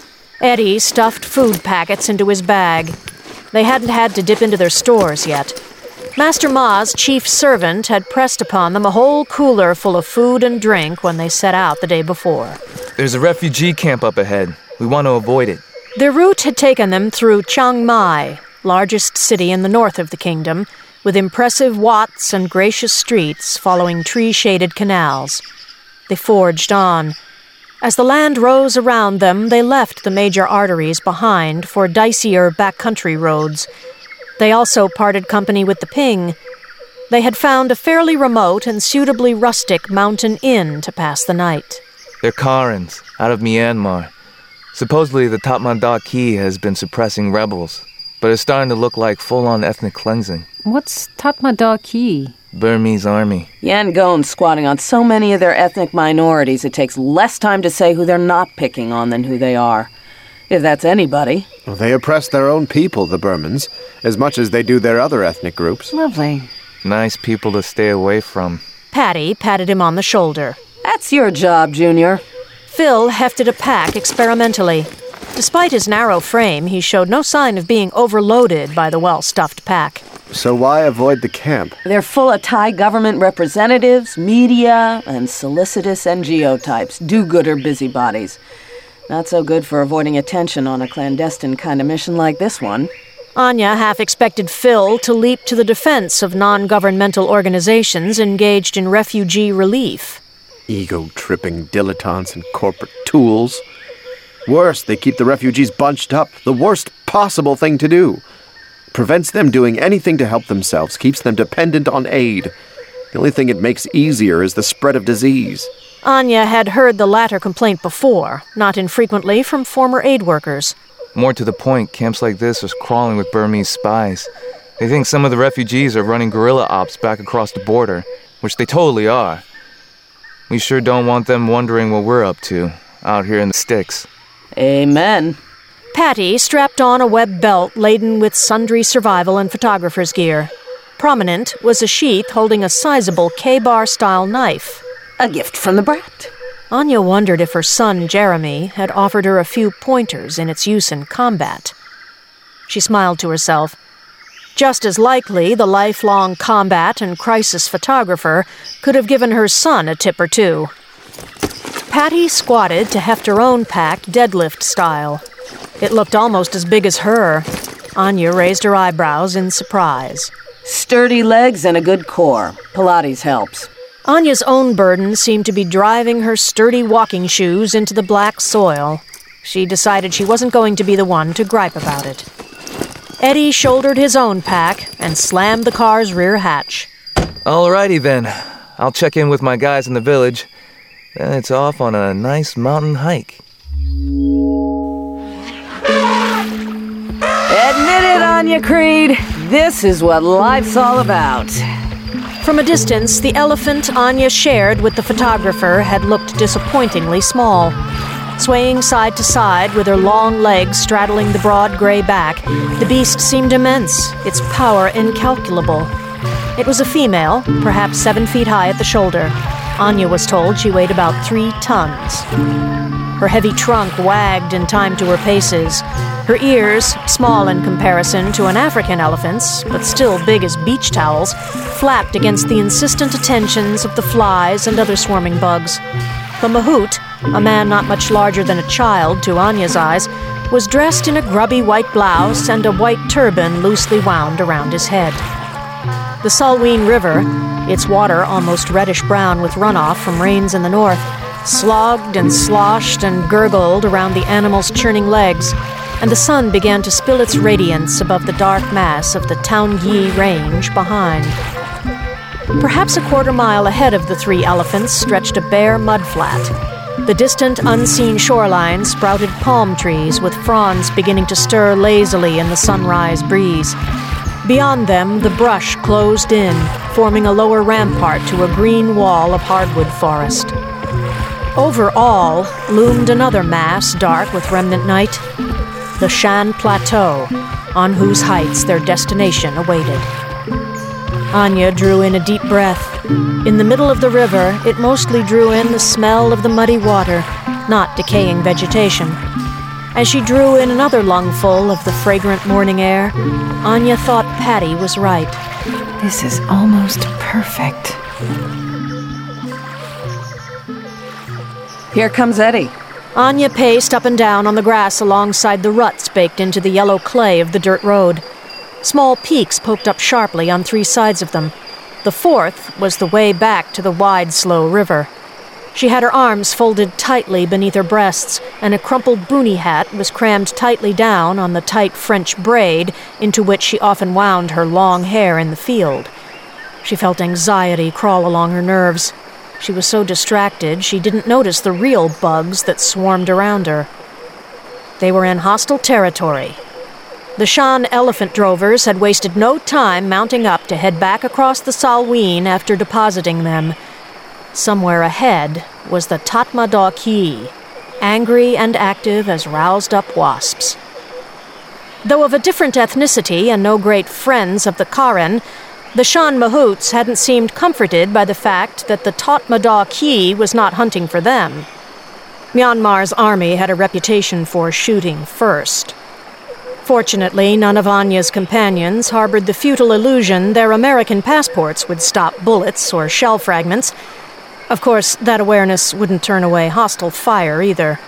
Eddie stuffed food packets into his bag. They hadn't had to dip into their stores yet. Master Ma's chief servant had pressed upon them a whole cooler full of food and drink when they set out the day before. There's a refugee camp up ahead. We want to avoid it. Their route had taken them through Chiang Mai, largest city in the north of the kingdom, with impressive wats and gracious streets following tree-shaded canals. They forged on. As the land rose around them, they left the major arteries behind for dicier backcountry roads. They also parted company with the Ping. They had found a fairly remote and suitably rustic mountain inn to pass the night. They're Karens, out of Myanmar. Supposedly the Tatmadaw Key has been suppressing rebels, but it's starting to look like full-on ethnic cleansing. What's Tatmadaw Key? Burmese army. Yangon's squatting on so many of their ethnic minorities it takes less time to say who they're not picking on than who they are. If that's anybody. Well, they oppress their own people, the Burmans, as much as they do their other ethnic groups. Lovely. Nice people to stay away from. Patty patted him on the shoulder. That's your job, Junior. Phil hefted a pack experimentally. Despite his narrow frame, he showed no sign of being overloaded by the well-stuffed pack. So why avoid the camp? They're full of Thai government representatives, media, and solicitous N G O types, do-gooder busybodies. Not so good for avoiding attention on a clandestine kind of mission like this one. Anya half expected Phil to leap to the defense of non-governmental organizations engaged in refugee relief. Ego-tripping dilettantes and corporate tools. Worse, they keep the refugees bunched up. The worst possible thing to do. Prevents them doing anything to help themselves, keeps them dependent on aid. The only thing it makes easier is the spread of disease. Anya had heard the latter complaint before, not infrequently from former aid workers. More to the point, camps like this are crawling with Burmese spies. They think some of the refugees are running guerrilla ops back across the border, which they totally are. We sure don't want them wondering what we're up to, out here in the sticks. Amen. Patty strapped on a web belt laden with sundry survival and photographer's gear. Prominent was a sheath holding a sizable K-bar-style knife. A gift from the brat. Anya wondered if her son, Jeremy, had offered her a few pointers in its use in combat. She smiled to herself. Just as likely, the lifelong combat and crisis photographer could have given her son a tip or two. Patty squatted to heft her own pack deadlift style. It looked almost as big as her. Anya raised her eyebrows in surprise. Sturdy legs and a good core. Pilates helps. Anya's own burden seemed to be driving her sturdy walking shoes into the black soil. She decided she wasn't going to be the one to gripe about it. Eddie shouldered his own pack and slammed the car's rear hatch. Alrighty then. I'll check in with my guys in the village. Then it's off on a nice mountain hike. Admit it, Anya Creed. This is what life's all about. From a distance, the elephant Anya shared with the photographer had looked disappointingly small. Swaying side to side with her long legs straddling the broad gray back, the beast seemed immense, its power incalculable. It was a female, perhaps seven feet high at the shoulder. Anya was told she weighed about three tons. Her heavy trunk wagged in time to her paces. Her ears, small in comparison to an African elephant's, but still big as beach towels, flapped against the insistent attentions of the flies and other swarming bugs. The mahout, a man not much larger than a child to Anya's eyes, was dressed in a grubby white blouse and a white turban loosely wound around his head. The Salween River, its water almost reddish-brown with runoff from rains in the north, slogged and sloshed and gurgled around the animal's churning legs, and the sun began to spill its radiance above the dark mass of the Taungyi Range behind. Perhaps a quarter mile ahead of the three elephants stretched a bare mudflat. The distant, unseen shoreline sprouted palm trees with fronds beginning to stir lazily in the sunrise breeze. Beyond them, the brush closed in, forming a lower rampart to a green wall of hardwood forest. Over all loomed another mass dark with remnant night, the Shan Plateau, on whose heights their destination awaited. Anya drew in a deep breath. In the middle of the river, it mostly drew in the smell of the muddy water, not decaying vegetation. As she drew in another lungful of the fragrant morning air, Anya thought Patty was right. This is almost perfect. Here comes Eddie. Anya paced up and down on the grass alongside the ruts baked into the yellow clay of the dirt road. Small peaks poked up sharply on three sides of them. The fourth was the way back to the wide, slow river. She had her arms folded tightly beneath her breasts, and a crumpled boonie hat was crammed tightly down on the tight French braid into which she often wound her long hair in the field. She felt anxiety crawl along her nerves. She was so distracted she didn't notice the real bugs that swarmed around her. They were in hostile territory. The Shan elephant drovers had wasted no time mounting up to head back across the Salween after depositing them. Somewhere ahead was the Tatmadaw Ki, angry and active as roused-up wasps. Though of a different ethnicity and no great friends of the Karen, the Shan mahouts hadn't seemed comforted by the fact that the Tatmadaw Ki was not hunting for them. Myanmar's army had a reputation for shooting first. Fortunately, none of Anya's companions harbored the futile illusion their American passports would stop bullets or shell fragments. Of course, that awareness wouldn't turn away hostile fire either.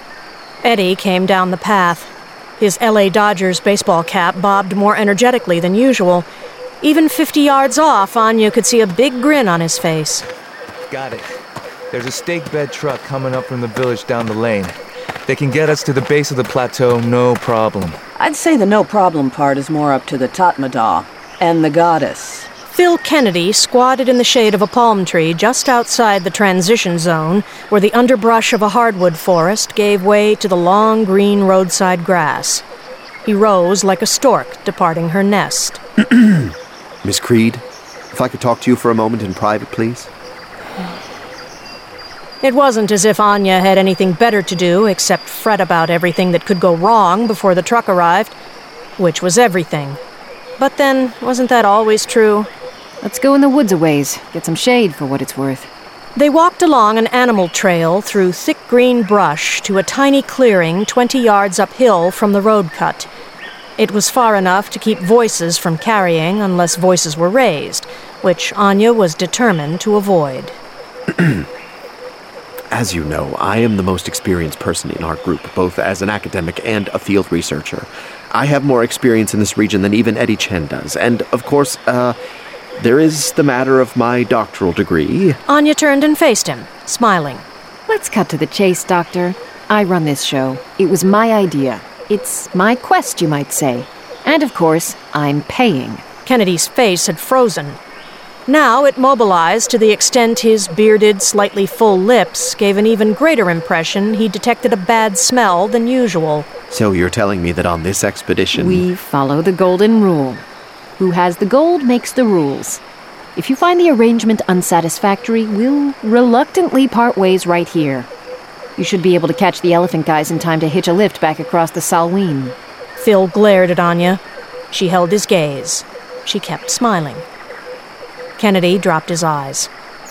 Eddie came down the path. His L A Dodgers baseball cap bobbed more energetically than usual. Even fifty yards off, Anya could see a big grin on his face. Got it. There's a stake bed truck coming up from the village down the lane. They can get us to the base of the plateau, no problem. I'd say the no problem part is more up to the Tatmadaw and the goddess. Phil Kennedy squatted in the shade of a palm tree just outside the transition zone, where the underbrush of a hardwood forest gave way to the long green roadside grass. He rose like a stork departing her nest. Miss Creed, if I could talk to you for a moment in private, please? It wasn't as if Anya had anything better to do except fret about everything that could go wrong before the truck arrived, which was everything. But then, wasn't that always true? Let's go in the woods a ways, get some shade for what it's worth. They walked along an animal trail through thick green brush to a tiny clearing twenty yards uphill from the road cut. It was far enough to keep voices from carrying unless voices were raised, which Anya was determined to avoid. As you know, I am the most experienced person in our group, both as an academic and a field researcher. I have more experience in this region than even Eddie Chen does, and, of course, uh, there is the matter of my doctoral degree. Anya turned and faced him, smiling. Let's cut to the chase, Doctor. I run this show. It was my idea. It's my quest, you might say. And of course, I'm paying. Kennedy's face had frozen. Now it mobilized to the extent his bearded, slightly full lips gave an even greater impression he detected a bad smell than usual. So you're telling me that on this expedition... We follow the golden rule. Who has the gold makes the rules. If you find the arrangement unsatisfactory, we'll reluctantly part ways right here. You should be able to catch the elephant guys in time to hitch a lift back across the Salween. Phil glared at Anya. She held his gaze. She kept smiling. Kennedy dropped his eyes.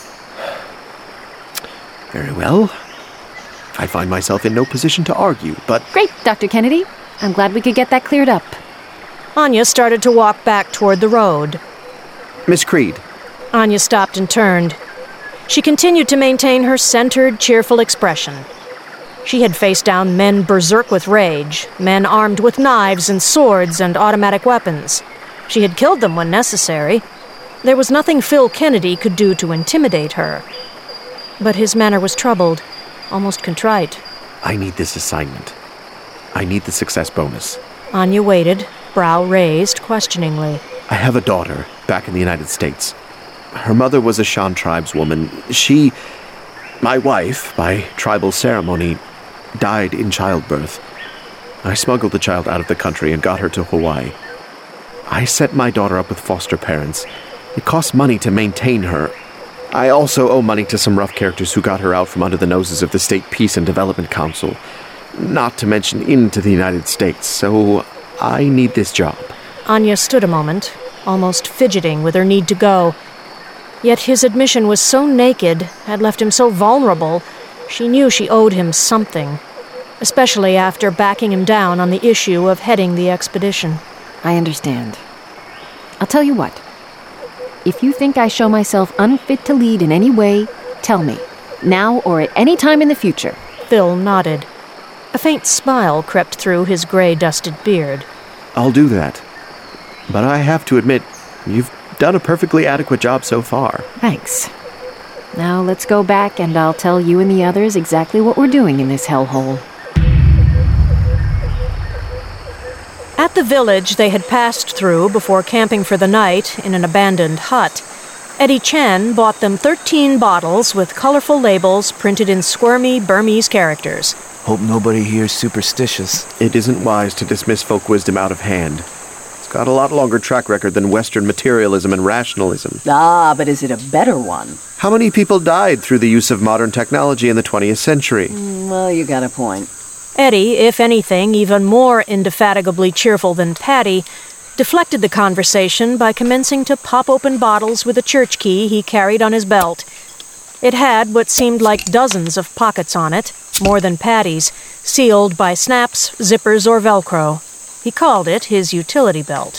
Very well. I find myself in no position to argue, but... Great, Doctor Kennedy. I'm glad we could get that cleared up. Anya started to walk back toward the road. Miss Creed. Anya stopped and turned. She continued to maintain her centered, cheerful expression. She had faced down men berserk with rage, men armed with knives and swords and automatic weapons. She had killed them when necessary. There was nothing Phil Kennedy could do to intimidate her. But his manner was troubled, almost contrite. I need this assignment. I need the success bonus. Anya waited, brow raised questioningly. I have a daughter back in the United States. Her mother was a Shan tribeswoman. She, my wife, by tribal ceremony, died in childbirth. I smuggled the child out of the country and got her to Hawaii. I set my daughter up with foster parents. It costs money to maintain her. I also owe money to some rough characters who got her out from under the noses of the State Peace and Development Council, not to mention into the United States, so I need this job. Anya stood a moment, almost fidgeting with her need to go. Yet his admission was so naked, had left him so vulnerable, she knew she owed him something, especially after backing him down on the issue of heading the expedition. I understand. I'll tell you what. If you think I show myself unfit to lead in any way, tell me, now or at any time in the future. Phil nodded. A faint smile crept through his gray-dusted beard. I'll do that. But I have to admit, you've done a perfectly adequate job so far. Thanks. Now let's go back and I'll tell you and the others exactly what we're doing in this hellhole. At the village they had passed through before camping for the night in an abandoned hut, Eddie Chen bought them thirteen bottles with colorful labels printed in squirmy Burmese characters. Hope nobody here's superstitious. It isn't wise to dismiss folk wisdom out of hand. It's got a lot longer track record than Western materialism and rationalism. Ah, but is it a better one? How many people died through the use of modern technology in the twentieth century? Mm, well, you got a point. Eddie, if anything, even more indefatigably cheerful than Patty, deflected the conversation by commencing to pop open bottles with a church key he carried on his belt. It had what seemed like dozens of pockets on it, more than Patty's, sealed by snaps, zippers, or Velcro. He called it his utility belt.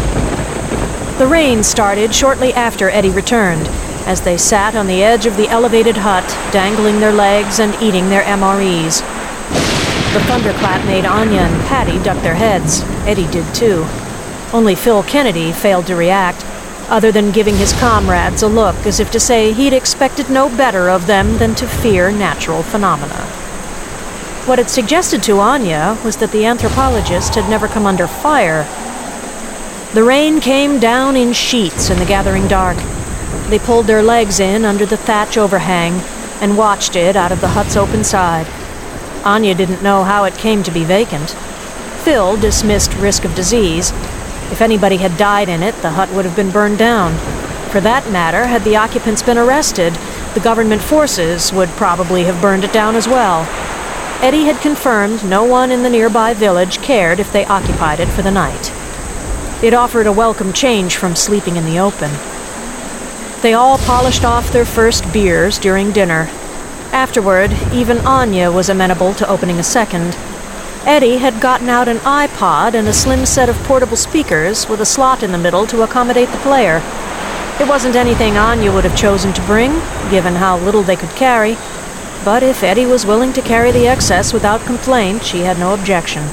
The rain started shortly after Eddie returned, as they sat on the edge of the elevated hut, dangling their legs and eating their M R Es. The thunderclap made Anya and Patty duck their heads. Eddie did too. Only Phil Kennedy failed to react, other than giving his comrades a look as if to say he'd expected no better of them than to fear natural phenomena. What it suggested to Anya was that the anthropologist had never come under fire. The rain came down in sheets in the gathering dark. They pulled their legs in under the thatch overhang and watched it out of the hut's open side. Anya didn't know how it came to be vacant. Phil dismissed risk of disease. If anybody had died in it, the hut would have been burned down. For that matter, had the occupants been arrested, the government forces would probably have burned it down as well. Eddie had confirmed no one in the nearby village cared if they occupied it for the night. It offered a welcome change from sleeping in the open. They all polished off their first beers during dinner. Afterward, even Anya was amenable to opening a second. Eddie had gotten out an iPod and a slim set of portable speakers with a slot in the middle to accommodate the player. It wasn't anything Anya would have chosen to bring, given how little they could carry, but if Eddie was willing to carry the excess without complaint, she had no objection.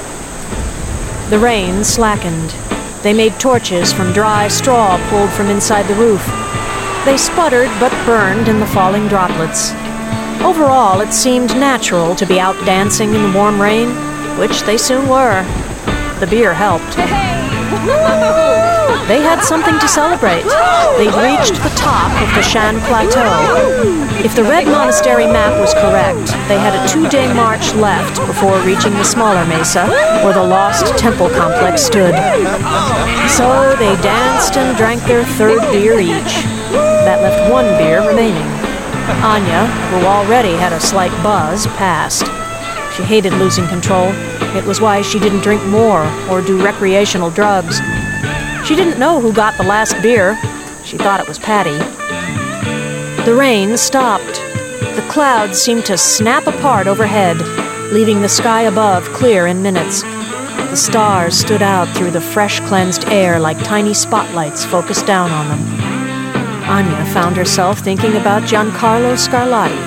The rain slackened. They made torches from dry straw pulled from inside the roof. They sputtered but burned in the falling droplets. Overall, it seemed natural to be out dancing in the warm rain, which they soon were. the beer helped. They had something to celebrate. They'd reached the top of the Shan Plateau. If the Red Monastery map was correct, they had a two-day march left before reaching the smaller mesa, where the lost temple complex stood. So they danced and drank their third beer each. That left one beer remaining. Anya, who already had a slight buzz, passed. She hated losing control. It was why she didn't drink more or do recreational drugs. She didn't know who got the last beer. She thought it was Patty. The rain stopped. The clouds seemed to snap apart overhead, leaving the sky above clear in minutes. The stars stood out through the fresh, cleansed air like tiny spotlights focused down on them. Anya found herself thinking about Giancarlo Scarlatti.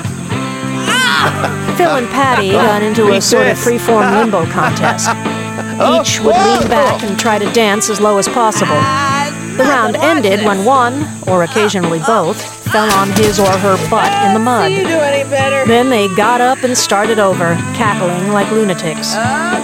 Phil and Patty got into a sort of free-form limbo contest. Each would lean back and try to dance as low as possible. The round ended when one, or occasionally both, fell on his or her butt in the mud. Then they got up and started over, cackling like lunatics.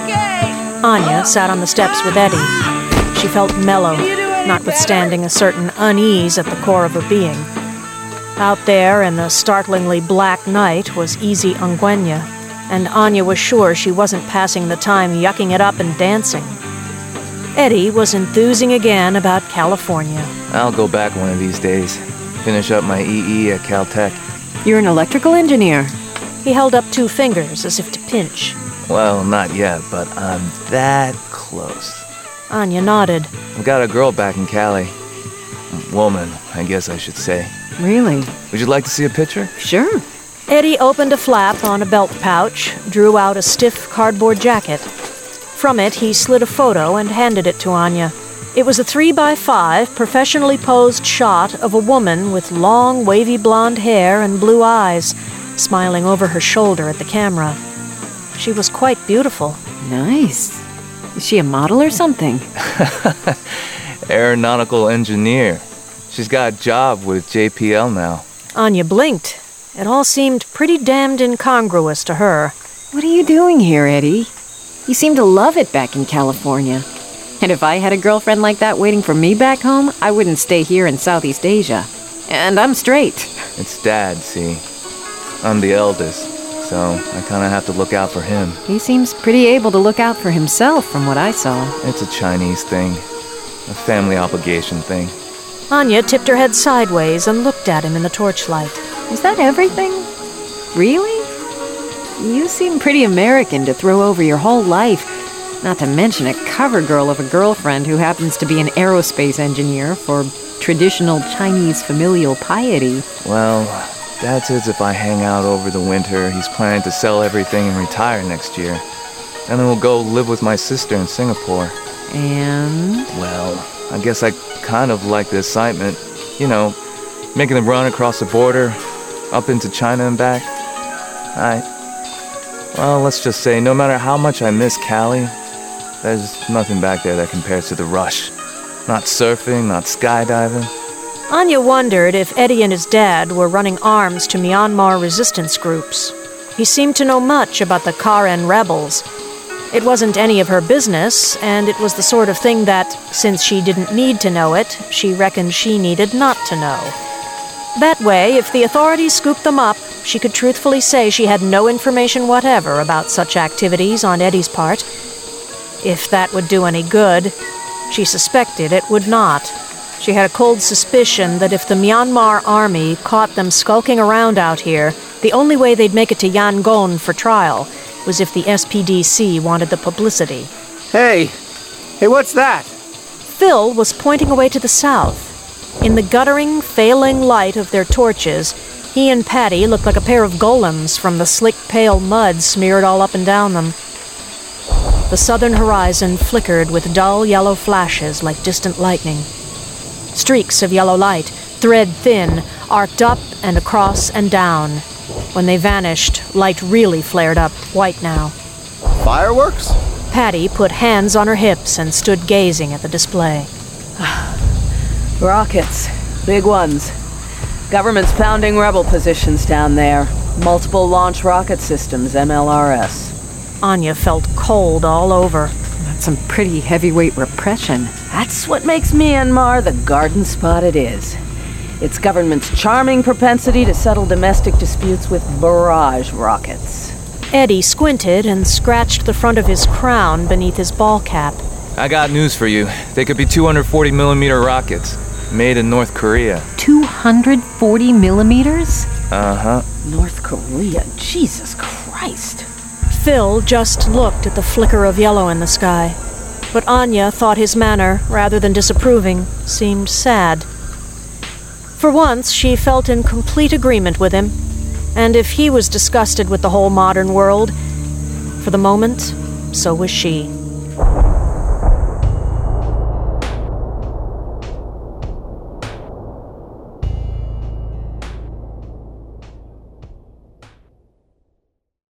Anya sat on the steps with Eddie. She felt mellow, notwithstanding a certain unease at the core of her being. Out there in the startlingly black night was Easy Ongwenya, and Anya was sure she wasn't passing the time yucking it up and dancing. Eddie was enthusing again about California. I'll go back one of these days. Finish up my E E at Caltech. You're an electrical engineer. He held up two fingers as if to pinch. Well, not yet, but I'm that close. Anya nodded. I've got a girl back in Cali. Woman, I guess I should say. Really? Would you like to see a picture? Sure. Eddie opened a flap on a belt pouch, drew out a stiff cardboard jacket. From it, he slid a photo and handed it to Anya. It was a three by five, professionally posed shot of a woman with long, wavy blonde hair and blue eyes, smiling over her shoulder at the camera. She was quite beautiful. Nice. Is she a model or something? Aeronautical engineer. She's got a job with J P L now. Anya blinked. It all seemed pretty damned incongruous to her. What are you doing here, Eddie? You seem to love it back in California. And if I had a girlfriend like that waiting for me back home, I wouldn't stay here in Southeast Asia. And I'm straight. It's Dad, see. I'm the eldest, so I kind of have to look out for him. He seems pretty able to look out for himself from what I saw. It's a Chinese thing. A family obligation thing. Anya tipped her head sideways and looked at him in the torchlight. Is that everything? Really? You seem pretty American to throw over your whole life, not to mention a cover girl of a girlfriend who happens to be an aerospace engineer for traditional Chinese familial piety. Well, Dad says if I hang out over the winter, he's planning to sell everything and retire next year. And then we'll go live with my sister in Singapore. And? Well, I guess I kind of like the excitement. You know, making the run across the border, up into China and back. I... Well, let's just say, no matter how much I miss Cali, there's nothing back there that compares to the rush. Not surfing, not skydiving. Anya wondered if Eddie and his dad were running arms to Myanmar resistance groups. He seemed to know much about the Karen rebels. It wasn't any of her business, and it was the sort of thing that, since she didn't need to know it, she reckoned she needed not to know. That way, if the authorities scooped them up, she could truthfully say she had no information whatever about such activities on Eddie's part. If that would do any good, she suspected it would not. She had a cold suspicion that if the Myanmar army caught them skulking around out here, the only way they'd make it to Yangon for trial was if the S P D C wanted the publicity. Hey! Hey, what's that? Phil was pointing away to the south. In the guttering, failing light of their torches, he and Patty looked like a pair of golems from the slick, pale mud smeared all up and down them. The southern horizon flickered with dull yellow flashes like distant lightning. Streaks of yellow light, thread thin, arced up and across and down. When they vanished, light really flared up, white now. Fireworks? Patty put hands on her hips and stood gazing at the display. Rockets. Big ones. Government's pounding rebel positions down there. Multiple launch rocket systems, M L R S. Anya felt cold all over. That's some pretty heavyweight repression. That's what makes Myanmar the garden spot it is. Its government's charming propensity to settle domestic disputes with barrage rockets. Eddie squinted and scratched the front of his crown beneath his ball cap. I got news for you. They could be two hundred forty millimeter rockets, made in North Korea. two hundred forty millimeters? Uh-huh. North Korea, Jesus Christ. Phil just looked at the flicker of yellow in the sky, but Anya thought his manner, rather than disapproving, seemed sad. For once, she felt in complete agreement with him, and if he was disgusted with the whole modern world, for the moment, so was she.